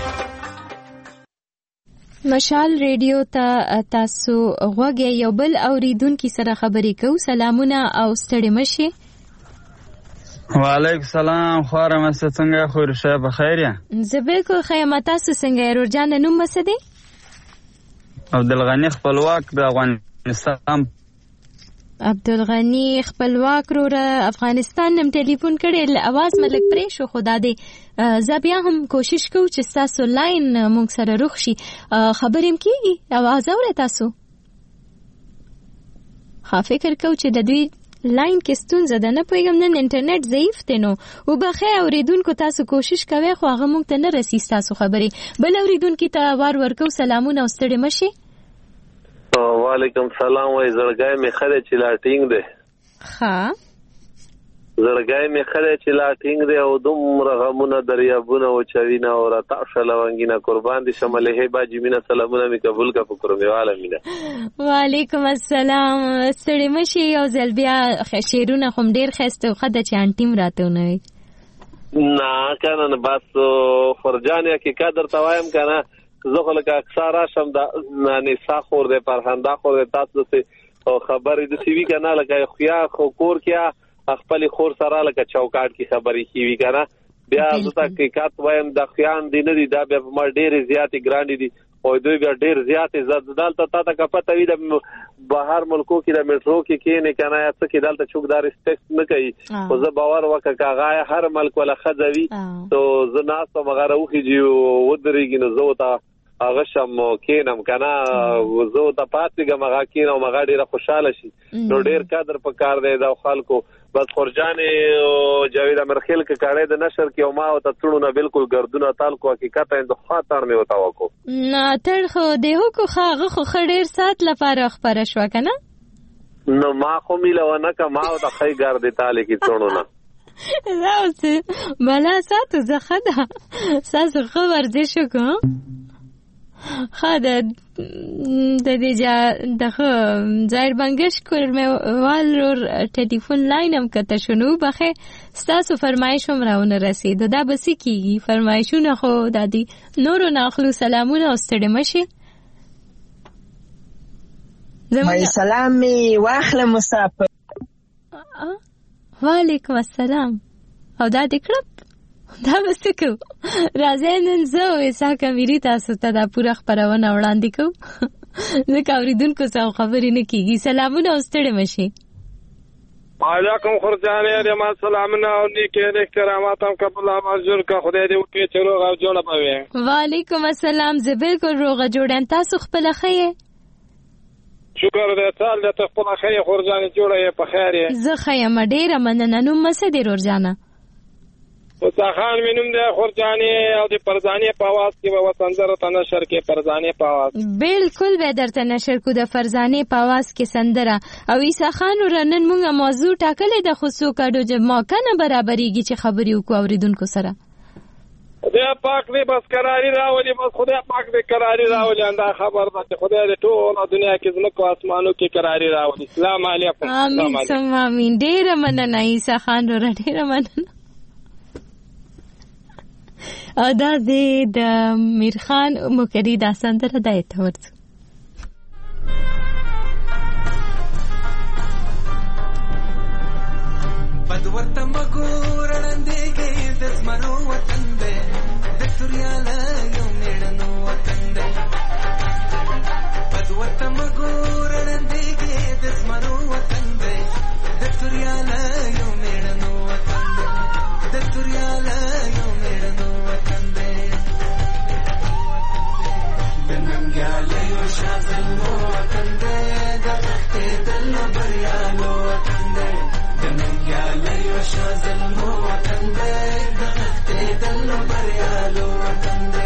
Speaker 1: مشال ریډیو ته تاسو غوږی یو بل اوریدونکو سره خبرې کوو. سلامونه او ستړي مشي.
Speaker 12: وعلیکم السلام. خواره مسته څنګه خو شه بخیر یا؟
Speaker 1: زه بالکل خیم. تاسو څنګه یې؟ ورجان نوم څه دی؟
Speaker 12: عبدالغنی خپلواک د افغانستان.
Speaker 1: عبدالغنی خپلواک رو افغانستان نم ټلیفون کړي اواز ملک پرې شو. خدا دې زه بیا هم کوشش کوم چې تاسو لاین مونږ سره روښ شي. خبرې م کیږي اواز اورئ تاسو؟ ها فکر کو چې د دوی لاین کې ستونزه ده. نه پوهېږم نن انټرنیټ ضعیف دی نو وبخښئ اورېدونکو. تاسو کوشش کوئ خو هغه مونږ ته نه رسي ستاسو خبرې. بل اورېدونکي ته وار ورکو. سلامونه او ستړي مشي.
Speaker 13: وعلیکم سلام. وای زړګای می خره چې لا ټینګ دی.
Speaker 1: ها
Speaker 13: زړګای می خره چې لا ټینګ دی او دومره غمونه دریابونه او چوینه او را تاسو لونګینه قربان دي شمله هی باجی مینا سلامونه می قبول کا فکر می والا مینا.
Speaker 1: وعلیکم السلام. ستړي مشي. او زل بیا شیرونه هم ډیر خسته خده چې انټیم راته نه وي.
Speaker 13: نه کنه بس فرجانیا کې قدر توایم کنه زه خلک اکثر راشم د نساء خور د پرهنده خور د تاسو ته او خبرې د سیوی کنه لکه خیا خو کور کیا خپل خور سره لکه چوکاټ کی خبرې کیوی کنه بیا زه حقیقت وایم د خیان دی نه دی دا بیا ما ډېر زیاتې ګرانډ دي او دوی بیا ډېر زیاتې زړه دالته تا ته کپته وي د بهر ملکو کې د میټرو کې کې نه کنه یا څه کې دالته چوکدار ریسپیکټ نه کوي او زه باور وکړه کاغه هر ملک ولا خځوي تو زه ناسو مغاره وخی جو ودرېږي نو زه تا هغه شم کینم کنه زه ته پاتېګم هغه کین او مغا ډېر خوشاله شي نو ډېر قدر په کار دی دا خلکو بس خورجان جاوید امرخیل کې کاړې د نشر کې او ما او ته څړونه بالکل ګردونه تال کو حقیقت اند خاطر مې وتا وکو
Speaker 1: نه تر خو دیو کو خاغه خو خډیر سات لپاره خبره شو کنه
Speaker 13: نو ما خو میلونه کا ما او د خی ګرد تال کې څړونه
Speaker 1: راوس بلا سات زخدا ساس خبر دې شو کو خاده د دې جا دغه ظاهر بنگش کول مې والور ټلیفون لاین هم کته شنو بخه ستاسو فرمایشوم راونه رسید دا بس کیږي فرمایشونه خو د دې نورو ناخلو سلامونه واستړم شي
Speaker 14: زموږ سلام می واخله مسافر
Speaker 1: وعلیکم السلام او دا دکړه دا بسکو راځي نن زه وسا کمیری تاسو ته دا پوره خبرونه وړاندې کوم زه اوریدونکو سره خبرې نه کیږي سلامونه واستړم شي
Speaker 10: علیکم خرجانه دې ما سلامونه او نیکه نیک کرامات هم قبول منظور کا خدای دې وکړي چې روغ او جوړ پوي
Speaker 1: وعلیکم السلام زه بالکل روغ جوړم تاسو خپل خیه
Speaker 10: شکر دې تعالی ته خپل خیه خرجانه جوړه په خیر
Speaker 1: زه خیه مډیره مننه نو مسه دې ورجانه
Speaker 10: وسا خان مینوم د خورجانی او د پرزانی په आवाज کې به وسندره تنشر کې پرزانی په आवाज
Speaker 1: بالکل به درته نشر کو د فرزانی په आवाज کې سندره او عیسی خان ورنن موږ موضوع ټاکلې د خصوصو کډو چې ما کنه برابرېږي چې خبرې وکړو اوریدونکو سره
Speaker 10: خدای پاک دې بس قراری راولي بس خدای پاک دې قراری راولي انده خبر ده خدای دې ټول دنیا کې زمکو اسمانو کې قراری راولي السلام علیکم
Speaker 1: امين سم امين ډېر مننه عیسی خان ور ډېر مننه ادا دې د میرخان مکری دا سندره د ایتورت
Speaker 11: بدورته مګور وړاندېږي د زمرو وطن دی د توریاله یو میړنو وطن دی بدورته مګور وړاندېږي د زمرو وطن دی د توریاله یو میړنو وطن دی د توریاله یو میړنو وطن دی د ننګیاله یو شازلمو وطن دی د غښتېدلو بریالو وطن دی د ننګیاله یو شازلمو وطن دی د غښتېدلو بریالو وطن دی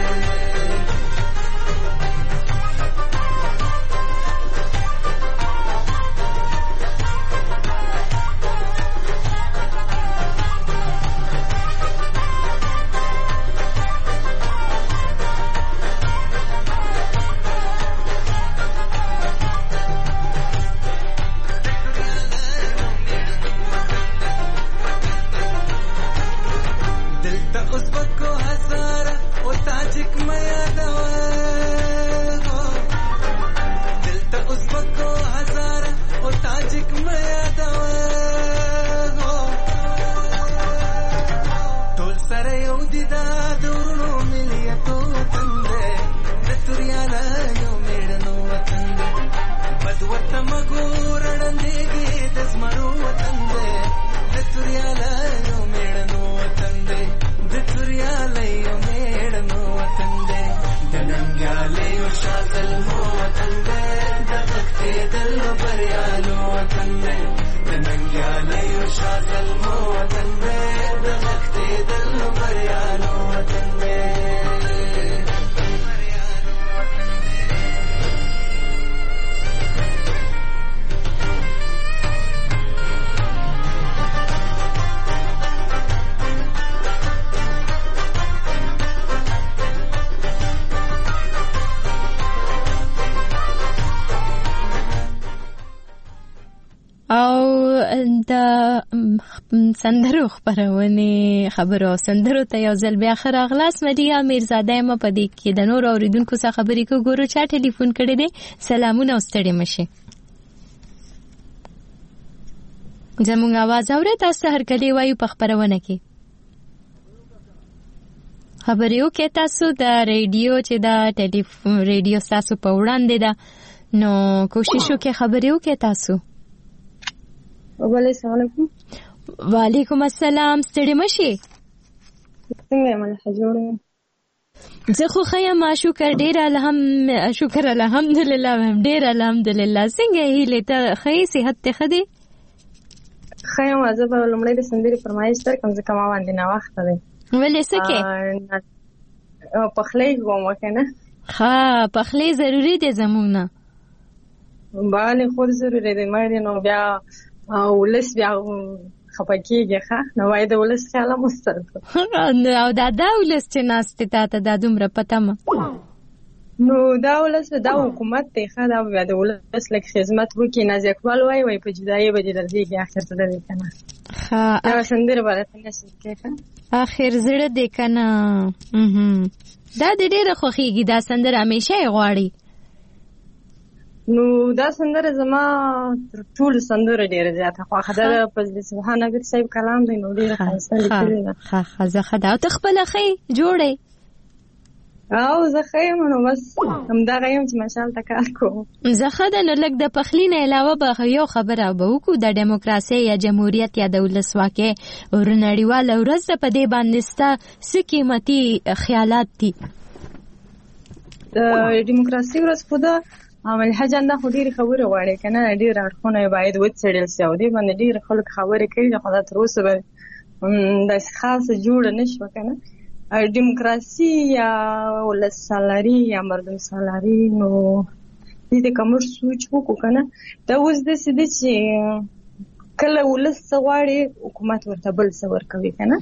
Speaker 1: سندرو خبرونه خبرو سندرو ته یو ځل بیا خر اغلاس مدیه میرزاده ما په دې کې د نور اوریدونکو سره خبرې کو ګورو چا ټلیفون کړی دی سلامونه واستړی مشه زموږ आवाज اورئ تاسو هر کله وایو په خبرونه کې خبريو کې تاسو د ریډیو چې دا ټلیفون ریډیو تاسو په وړاندې ده نو کوشش وکړئ خبريو کې تاسو.
Speaker 15: السلام علیکم.
Speaker 1: وعلیکم السلام. ستړي مشي
Speaker 15: څنګه مله جوړه
Speaker 1: زه خو خیم شکر ډیر الحمد شکر الحمدلله ډیر الحمدلله څنګه هیله ته خی صحت ته خدي
Speaker 15: خیم ازه په لمړی د سندري فرمایش تر کوم ځکه ما باندې نه وخت دی
Speaker 1: ولې سکه
Speaker 15: پخلی کوم کنه
Speaker 1: ها پخلی ضروری دی زموږ نه
Speaker 15: باندې خود ضروری دی مې نو بیا ولس بیا خپکیږي ښه نو وای د ولس خیال مو سترته
Speaker 1: او دا د ولس چې ناشته ته د دومره پته ما
Speaker 15: نو دا ولس دا حکومت ته ښه دا د ولس لک خدمت وکي نازکوال وای وای په جدای به درځي اخر ته درې کنه
Speaker 1: ها
Speaker 15: دا سندره باندې نشي کېږي
Speaker 1: اخر زړه دې کنه دا د ډېر خوخيږي دا سندره همیشه غواړي
Speaker 15: نو دا سندره زما ټول سندره ډېر زیاته خو خدای په سبحان الله صاحب کلام دی نو ډېر خاصه لیکلی ده
Speaker 1: ها ها زه خدای ته خپل خې جوړې
Speaker 15: او زه خیم نو بس هم دا غیم چې مشال تکار کوم
Speaker 1: زه خدای نو لګ د پخلی نه علاوه به یو خبره به وکړو د دیموکراسي یا جمهوریت یا د ولسواکۍ ورنړیواله ورځ په دې باندې ستا څه قیمتي خیالات دي
Speaker 15: د دیموکراسي ورځ په دا عمل حجنده خو ډېر خبره غواړي کنه ډېر اړخونه باید وڅېړل شي او دې باندې ډېر خلک خبرې کوي خو دا تر اوسه به د خاصه جوړ نشو کنه دیموکراسي یا ولسمشري یا مردم سالاري نو دې کوم سوچ وکړو کنه دا اوس د سې چې کله ولس غواړي حکومت ورته بل څه ورکوي کنه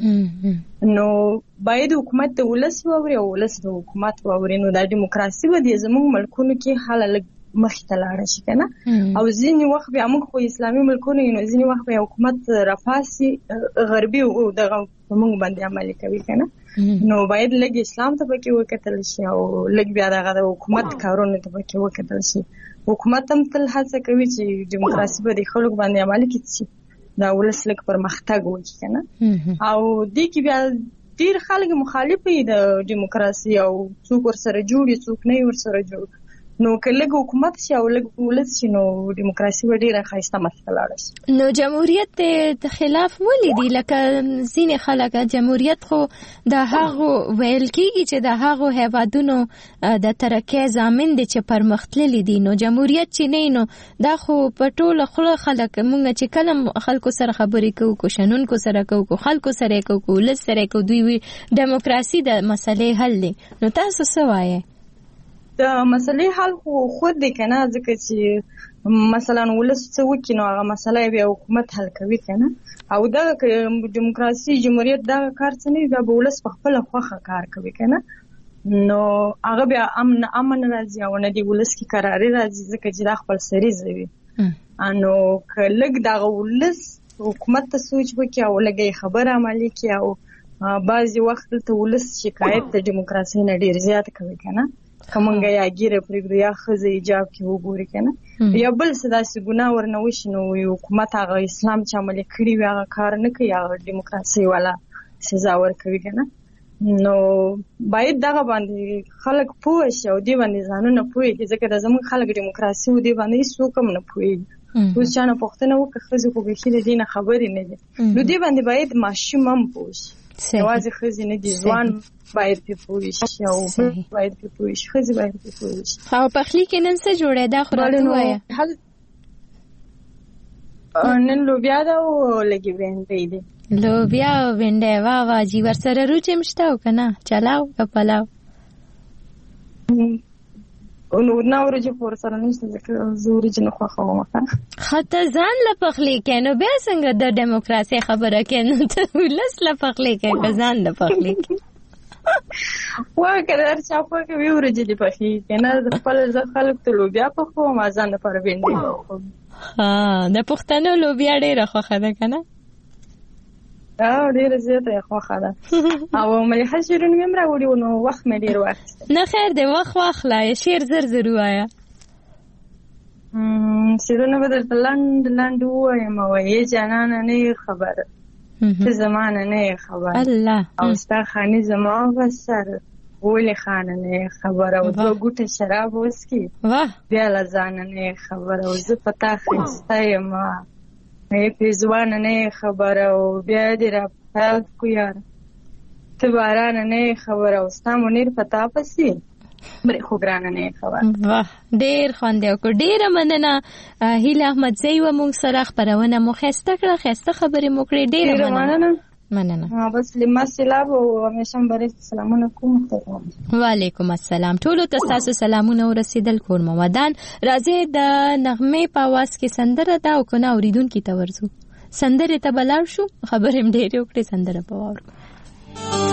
Speaker 15: نو باید حکومت د ولس ووري او ولس د حکومت ووري نو دا دیموکراسي به د زموږ ملکونو کې حل مخ ته لاړ شي کنه او ځینې وخت به موږ خو اسلامي ملکونه نو ځینې وخت به حکومت رافاسي غربي او دغه موږ باندې عمل کوي کنه نو باید لږ اسلام ته پکې وکتل شي او لږ بیا دغه د حکومت کارونه ته پکې وکتل شي حکومت هم تل هڅه کوي چې دیموکراسي به د خلکو باندې عمل کړي دا ولس لږ پرمختګ وکړي کنه او دې کې بیا ډېر خلک مخالف دي د دیموکراسي او څوک ورسره جوړي څوک نه ورسره جوړ نو کله حکومت شي او لږ ولس شي نو دیموکراسي به ډېره ښایسته مخته لاړه شي
Speaker 1: نو جمهوریت ته خلاف ولیدي لکه ځینې خلک جمهوریت خو د هغو ویل کېږي چې د هغو هیوادونو د ترقۍ ضامن دي چې پرمختللي دي نو جمهوریت چې نه نو دا خو په ټوله خوله خلک مونږ چې کله خلکو سره خبرې کوو کو شنونکو سره کوو خلکو سره کوو ولس سره کوو دوی دیموکراسي د مسلې حل دی نو تاسو څه وایئ
Speaker 15: د مسلې حل خو خود دی کنه ځکه چې مثلا ولس څه وکړي نو هغه مسله بیا حکومت حل کوي کنه او دا دیموکراسي جمهوریت دا کار څه نه دا ولس په خپل خوخه کار کوي کنه نو هغه بیا امن امن راځي او نه دی ولس کی قراري راځي ځکه چې دا خپل سری زوي انو کله دا ولس حکومت ته سوچ وکړي او لګي خبر عملي کوي او بعضي وخت ته ولس شکایت د دیموکراسي نه ډیر زیات کوي کنه کومنګ یا ګیره پرېږدي یا خزه ایجاب کې وګوري کنه یا بل څه داسې ګناه ورنه وشي نو حکومت هغه اسلام چې عملي کړي وي هغه کار نه کوي هغه دیموکراسي والا سزا ورکوي کنه نو باید دغه باندې خلک پوه شي او دې باندې ځانونه پوهېږي ځکه د زموږ خلک دیموکراسي و دې باندې هېڅوک هم نه پوهېږي اوس چا نه پوښتنه وکړه ښځې خو بیخي د دې نه خبرې نه دي نو دې باندې باید ماشوم هم پوه شي یوازې ښځې نه دي ځوان باید پې پوه شي او باید پې پوه شي ښځې باید پې پوه شي
Speaker 1: او پخلي کې نن څه جوړی دا خو راته ووایه
Speaker 15: نن لوبیا ده او لږې بینډۍ دي
Speaker 1: لوبیا او بینډۍ واه واه جي ورسره روچ هم شته او که نه چلاو که پلاو
Speaker 15: نو نه ورجې خو ورسره نشته ځکه زه ورجې نه خوښوم
Speaker 1: ښه ته ځان له پخلی کوې نو بیا څنګه د ډیموکراسۍ خبره کوې نو ته ولس له پخلی کوې که ځان له پخلی کوې
Speaker 15: واه که د هر چا خوښه وي ورجې دې پخېږي که نه زه خپله زه خلک ته لوبیا پخوم او ځان لپاره بینډۍ پخوم
Speaker 1: د پښتنو لوبیا ډېره خوښه ده که نه
Speaker 15: او ډېره زیاته یې خوښه ده او ملیحه شیرین مې هم راوړي نو وخت مې ډېر واخیسته
Speaker 1: نه خیر دی وخت واخله شعر زر زر ووایه
Speaker 15: سیرونه به درته لنډ لنډ ووایم وایې جانانه نه یې خبره ته زما نه نه یې خبره او ستا خاني زما به سر ولې خانه نه یې خبره او دوه ګوټه شراب وڅکي بیا له ځانه نه یې خبره او زه په تا ښایسته یم یې پېزوانه نه یې خبره او بیا دې را پیل کو یاره ته بارانه نه یې خبره او ستا منیر په تا پسې مری خو ګرانه نه خبر واه ډیر خوند یو کو ډیره مننه هیله احمدزی و مونږ سره خبرونه مو خسته کړه خسته خبرې مو کړې ډیره مننه مننه بس لما سلام او همیشه بری سلامونه کوم وعلیکم السلام ټولو ته تاسو سلامونه ورسېدل کور مو ودان راځي د نغمه په आवाज کې سندره دا او کنه اوریدونکو ته ورزو سندره ته بلار شو خبرې م ډیره وکړې سندره په واره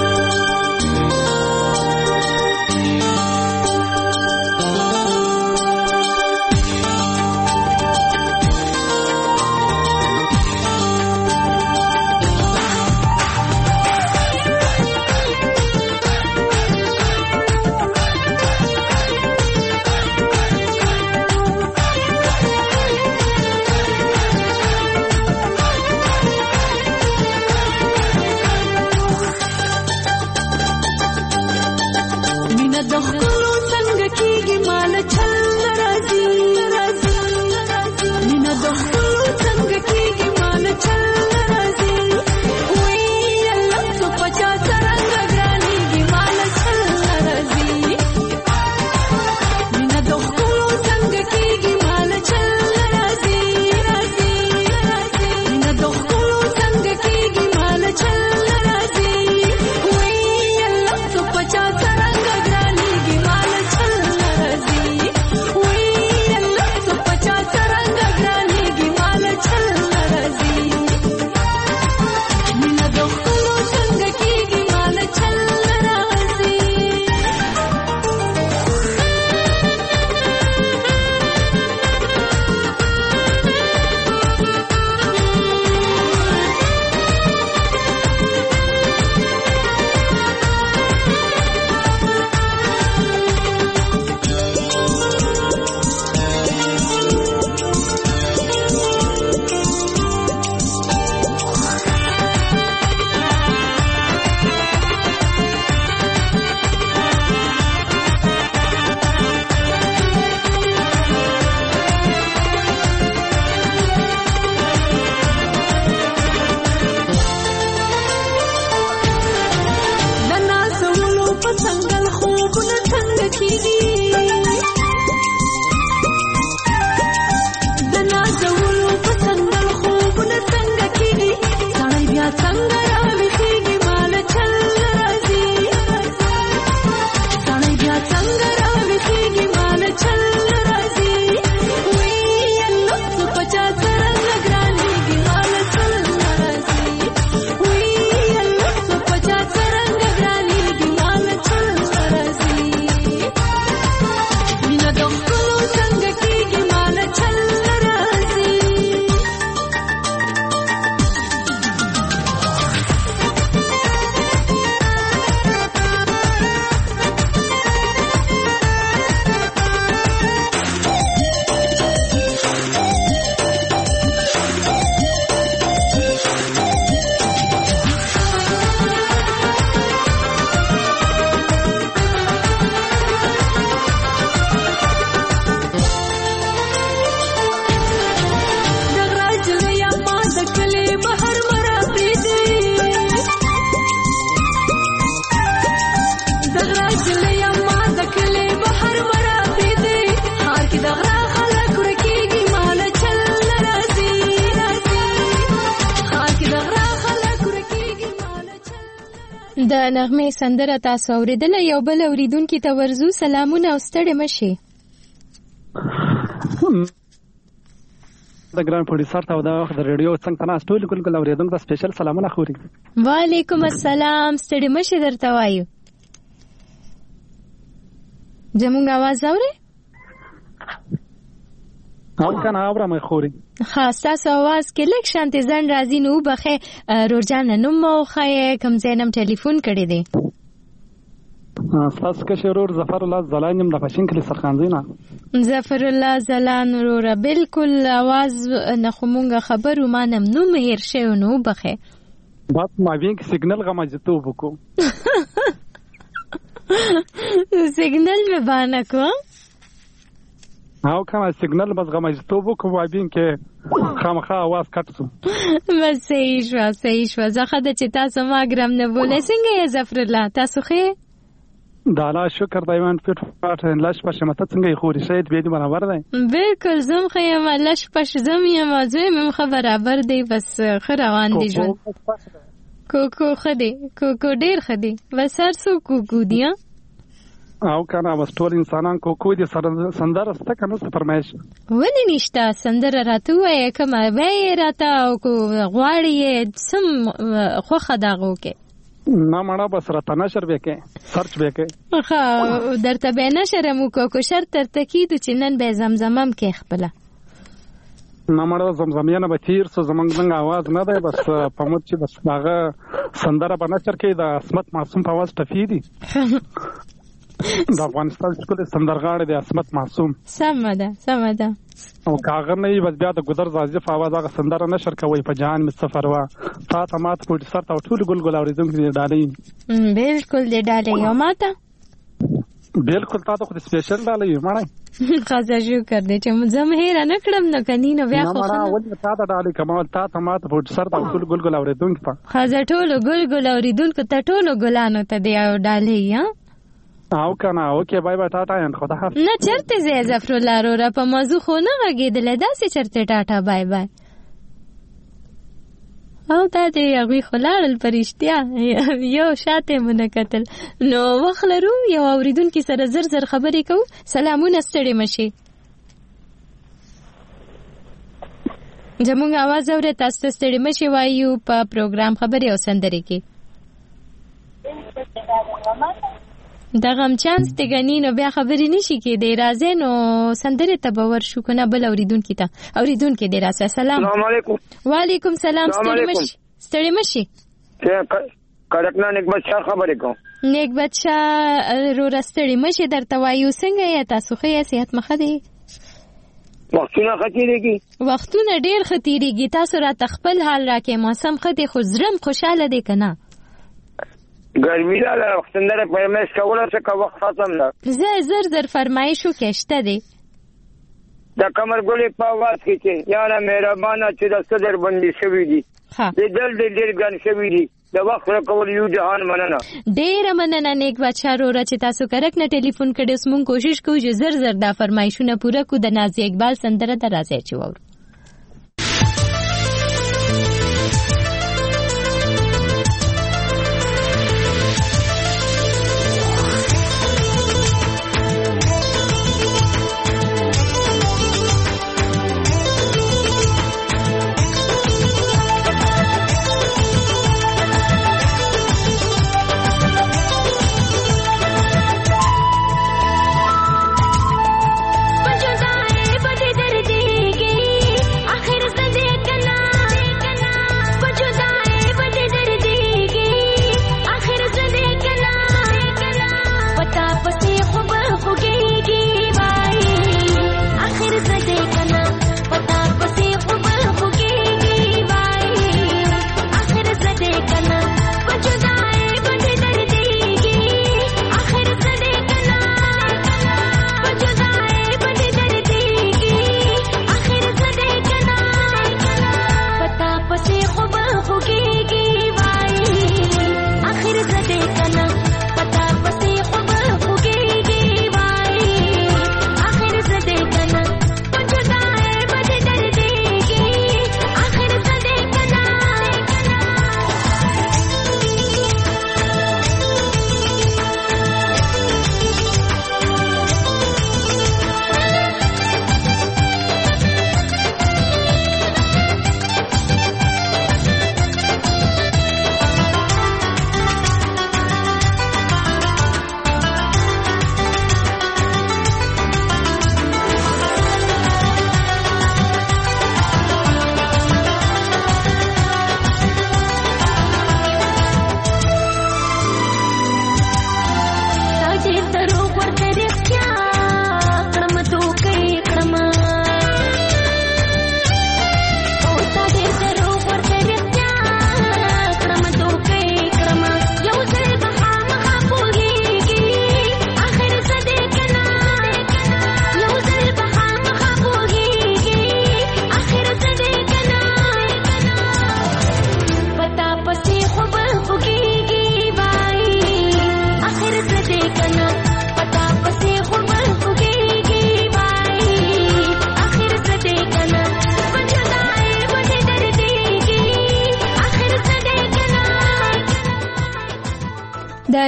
Speaker 15: د نغمه سندره تاسو اوریدل یو بل اوریدونکو ته ورزو سلامونه او ستړي مشي
Speaker 16: د ګران پروډوسر ته دا وخت د ریډیو څنګه تناس ټول کول کول اوریدونکو ته سپیشل سلامونه خوري
Speaker 1: وعلیکم السلام ستړي مشي درته وایو زموږ आवाज اوري
Speaker 16: او کنه اورم خوري
Speaker 1: خاص تاسو आवाज کې لک شانتي ځن راځي نو بخې رورجان نوم مو خای کم زینم ټلیفون کړی دی
Speaker 16: تاسو کې شرور ظفر الله زلان يم د پښین کلی سرخانزینا
Speaker 1: ظفر الله زلان وروره بالکل आवाज نه خمونګه خبرو مانم نو مهر شي نو بخه
Speaker 16: بس ما وین کې سیګنل غمجته وکړو
Speaker 1: سیګنل مې باندې کو
Speaker 16: او کومه سیګنل بس غمجته وکړو ما وین کې خامخا आवाज کټ شو
Speaker 1: بس صحیح شو صحیح شو زه خدای چې تاسو ما ګرام نه بولې څنګه یې ظفر الله تاسو خې
Speaker 16: دالا شکر دایمن فټ فټ لاش پښه مته څنګه خوري شاید به دې برابر دی
Speaker 1: بالکل زم خیم لاش پښه زم یم زه مم خبر برابر دی بس خروان دی ژوند کوکو خدي کوکو ډیر خدي بس هر څو کوکو دی
Speaker 16: او کنه بس ټول انسانان کوکو دي سندره ست کنه ست فرمایش
Speaker 1: ولې نشته سندره راته وای کما وای راته او کو غواړي سم خو خداغو کې
Speaker 16: نه مړه بس راته نشر وکې سرچ وکې
Speaker 1: ها درته به نشر مو کو شر تر تکید چې نن به زمزمم کې خپل
Speaker 16: نه مړه زمزمیانه به تیر سو زمنګ څنګه आवाज نه دی بس پموت چې بس هغه سندره به نشر کې د اسمت معصوم په आवाज ټفی دي د افغانستان څخه سندرغاړي د اسمت معصوم
Speaker 1: سم ده سم ده
Speaker 16: او کاغذ نه بس بیا د ګدر زازف आवाज هغه سندره نشر کوي په جهان می سفر وا تا ته مات پوډ سر ته ټول ګل ګل اورې زم دې ډالې
Speaker 1: بالکل دې ډالې یو ماته
Speaker 16: بالکل تا ته خو سپیشل ډالې مړای
Speaker 1: خاصه شکر دې چې زم هیر نه کړم نو کني نو بیا خو
Speaker 16: نه ول تا ته ډالې کمال تا ته مات پوډ سر ته ټول ګل ګل اورې دونکو په
Speaker 1: خاصه ټول ګل ګل اورې دونکو ته ټول ګلانو ته دی ډالې یا
Speaker 16: او کنه اوکې بای بای ټاټا ان خدا حافظ
Speaker 1: نه چرته زه ظفر الله وروره په موضوع خو نه غږیدل داسې چرته ټاټا بای بای او دا دې هغه خلل پرشتیا یو شاته مونږ کتل نو وخلرو یو اوریدونکو سره زر زر خبرې کو سلامونه ستړي مشي زموږ आवाज اورې تاسو ستړي مشي وایو په پروګرام خبرې او سندرې کې دا غم چانس تګنی نو بیا خبرې نشي کېدې راځي نو سندره تبور شو کنه بل اوریدونکو ته اوریدونکو دې راځه سلام
Speaker 17: السلام علیکم
Speaker 1: وعلیکم سلام ستړي مشي ستړي مشي
Speaker 17: کړکنا نیک بچا خبرې کوم
Speaker 1: نیک بچا رو راستړي مشي درته وایو څنګه یا تاسو خې صحت مخه دی
Speaker 17: وختونه خطیریږي
Speaker 1: وختونه ډیر خطیریږي تاسو را تخپل حال راکې موسم خدي خو زرم خوشاله دی کنه
Speaker 17: ګرمي لا وختندره پرمېش کوله څه کا وخت ختم نه
Speaker 1: زه زر زر فرمایشو کېشته دی
Speaker 17: د کمر ګولې په واس کې چې یاره مهربانه چې د صدر باندې شوی دي دې دل دې ډېر ګان شوی دي د وخت کول یو جهان مننه
Speaker 1: ډېر مننه نیک بچا رو چې تاسو کرک نه ټلیفون کړئ اوس مونږ کوشش کوو چې زر زر دا فرمایشونه پوره کو د نازي اقبال سندره د راځي چې وور
Speaker 11: बड़ी दर्दी की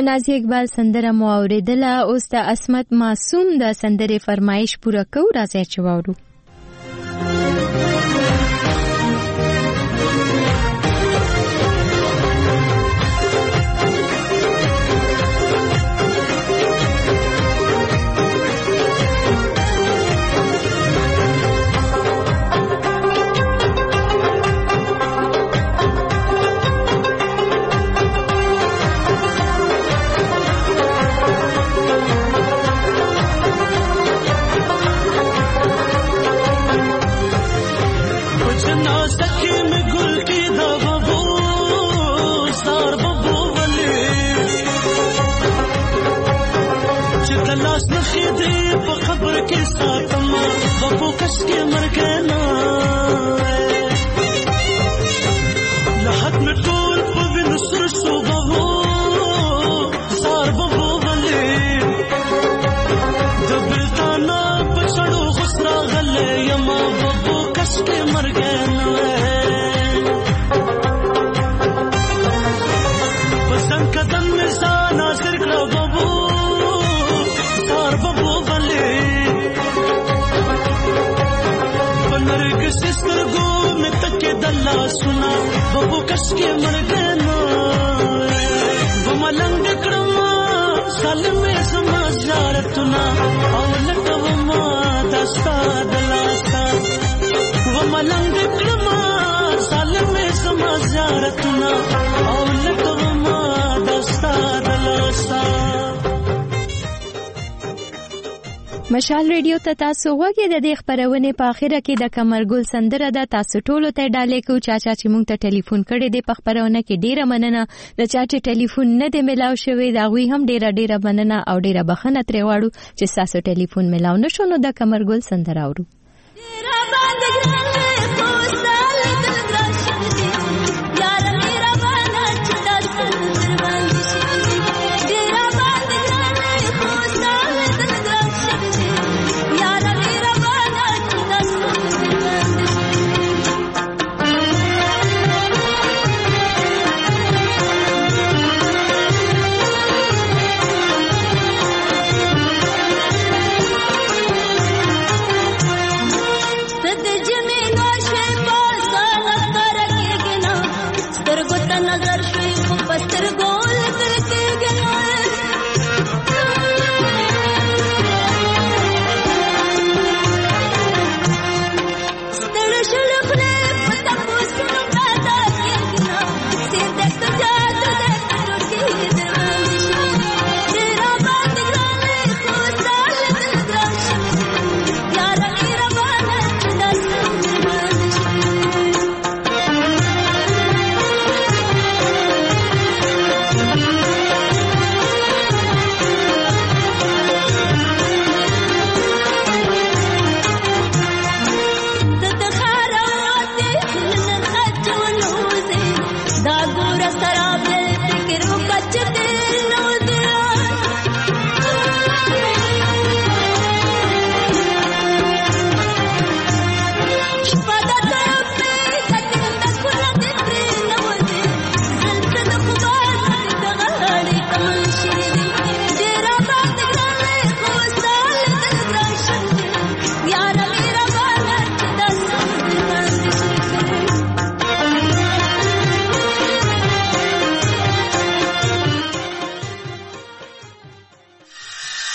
Speaker 1: نازیه اقبال سندره مو اوریدله. اوس د عصمت معصوم د سندرې فرمایش پوره کو، راځي چې واورو. مشال ریډیو ته تاسو وګورئ. د دې خبرونه په اخره کې د کمرګل سندره ده. تاسو ټولو ته ډالې کو چاچا چې مونږ ته ټلیفون کړي دي په خبرونه کې ډیره مننه. د چا چې ټلیفون نه دی ملاو شوی دا غوي هم ډیره ډیره مننه او ډیره بخښنه ترې واړو چې تاسو ټلیفون ملاو نشو. نو د کمرګل سندره اورو.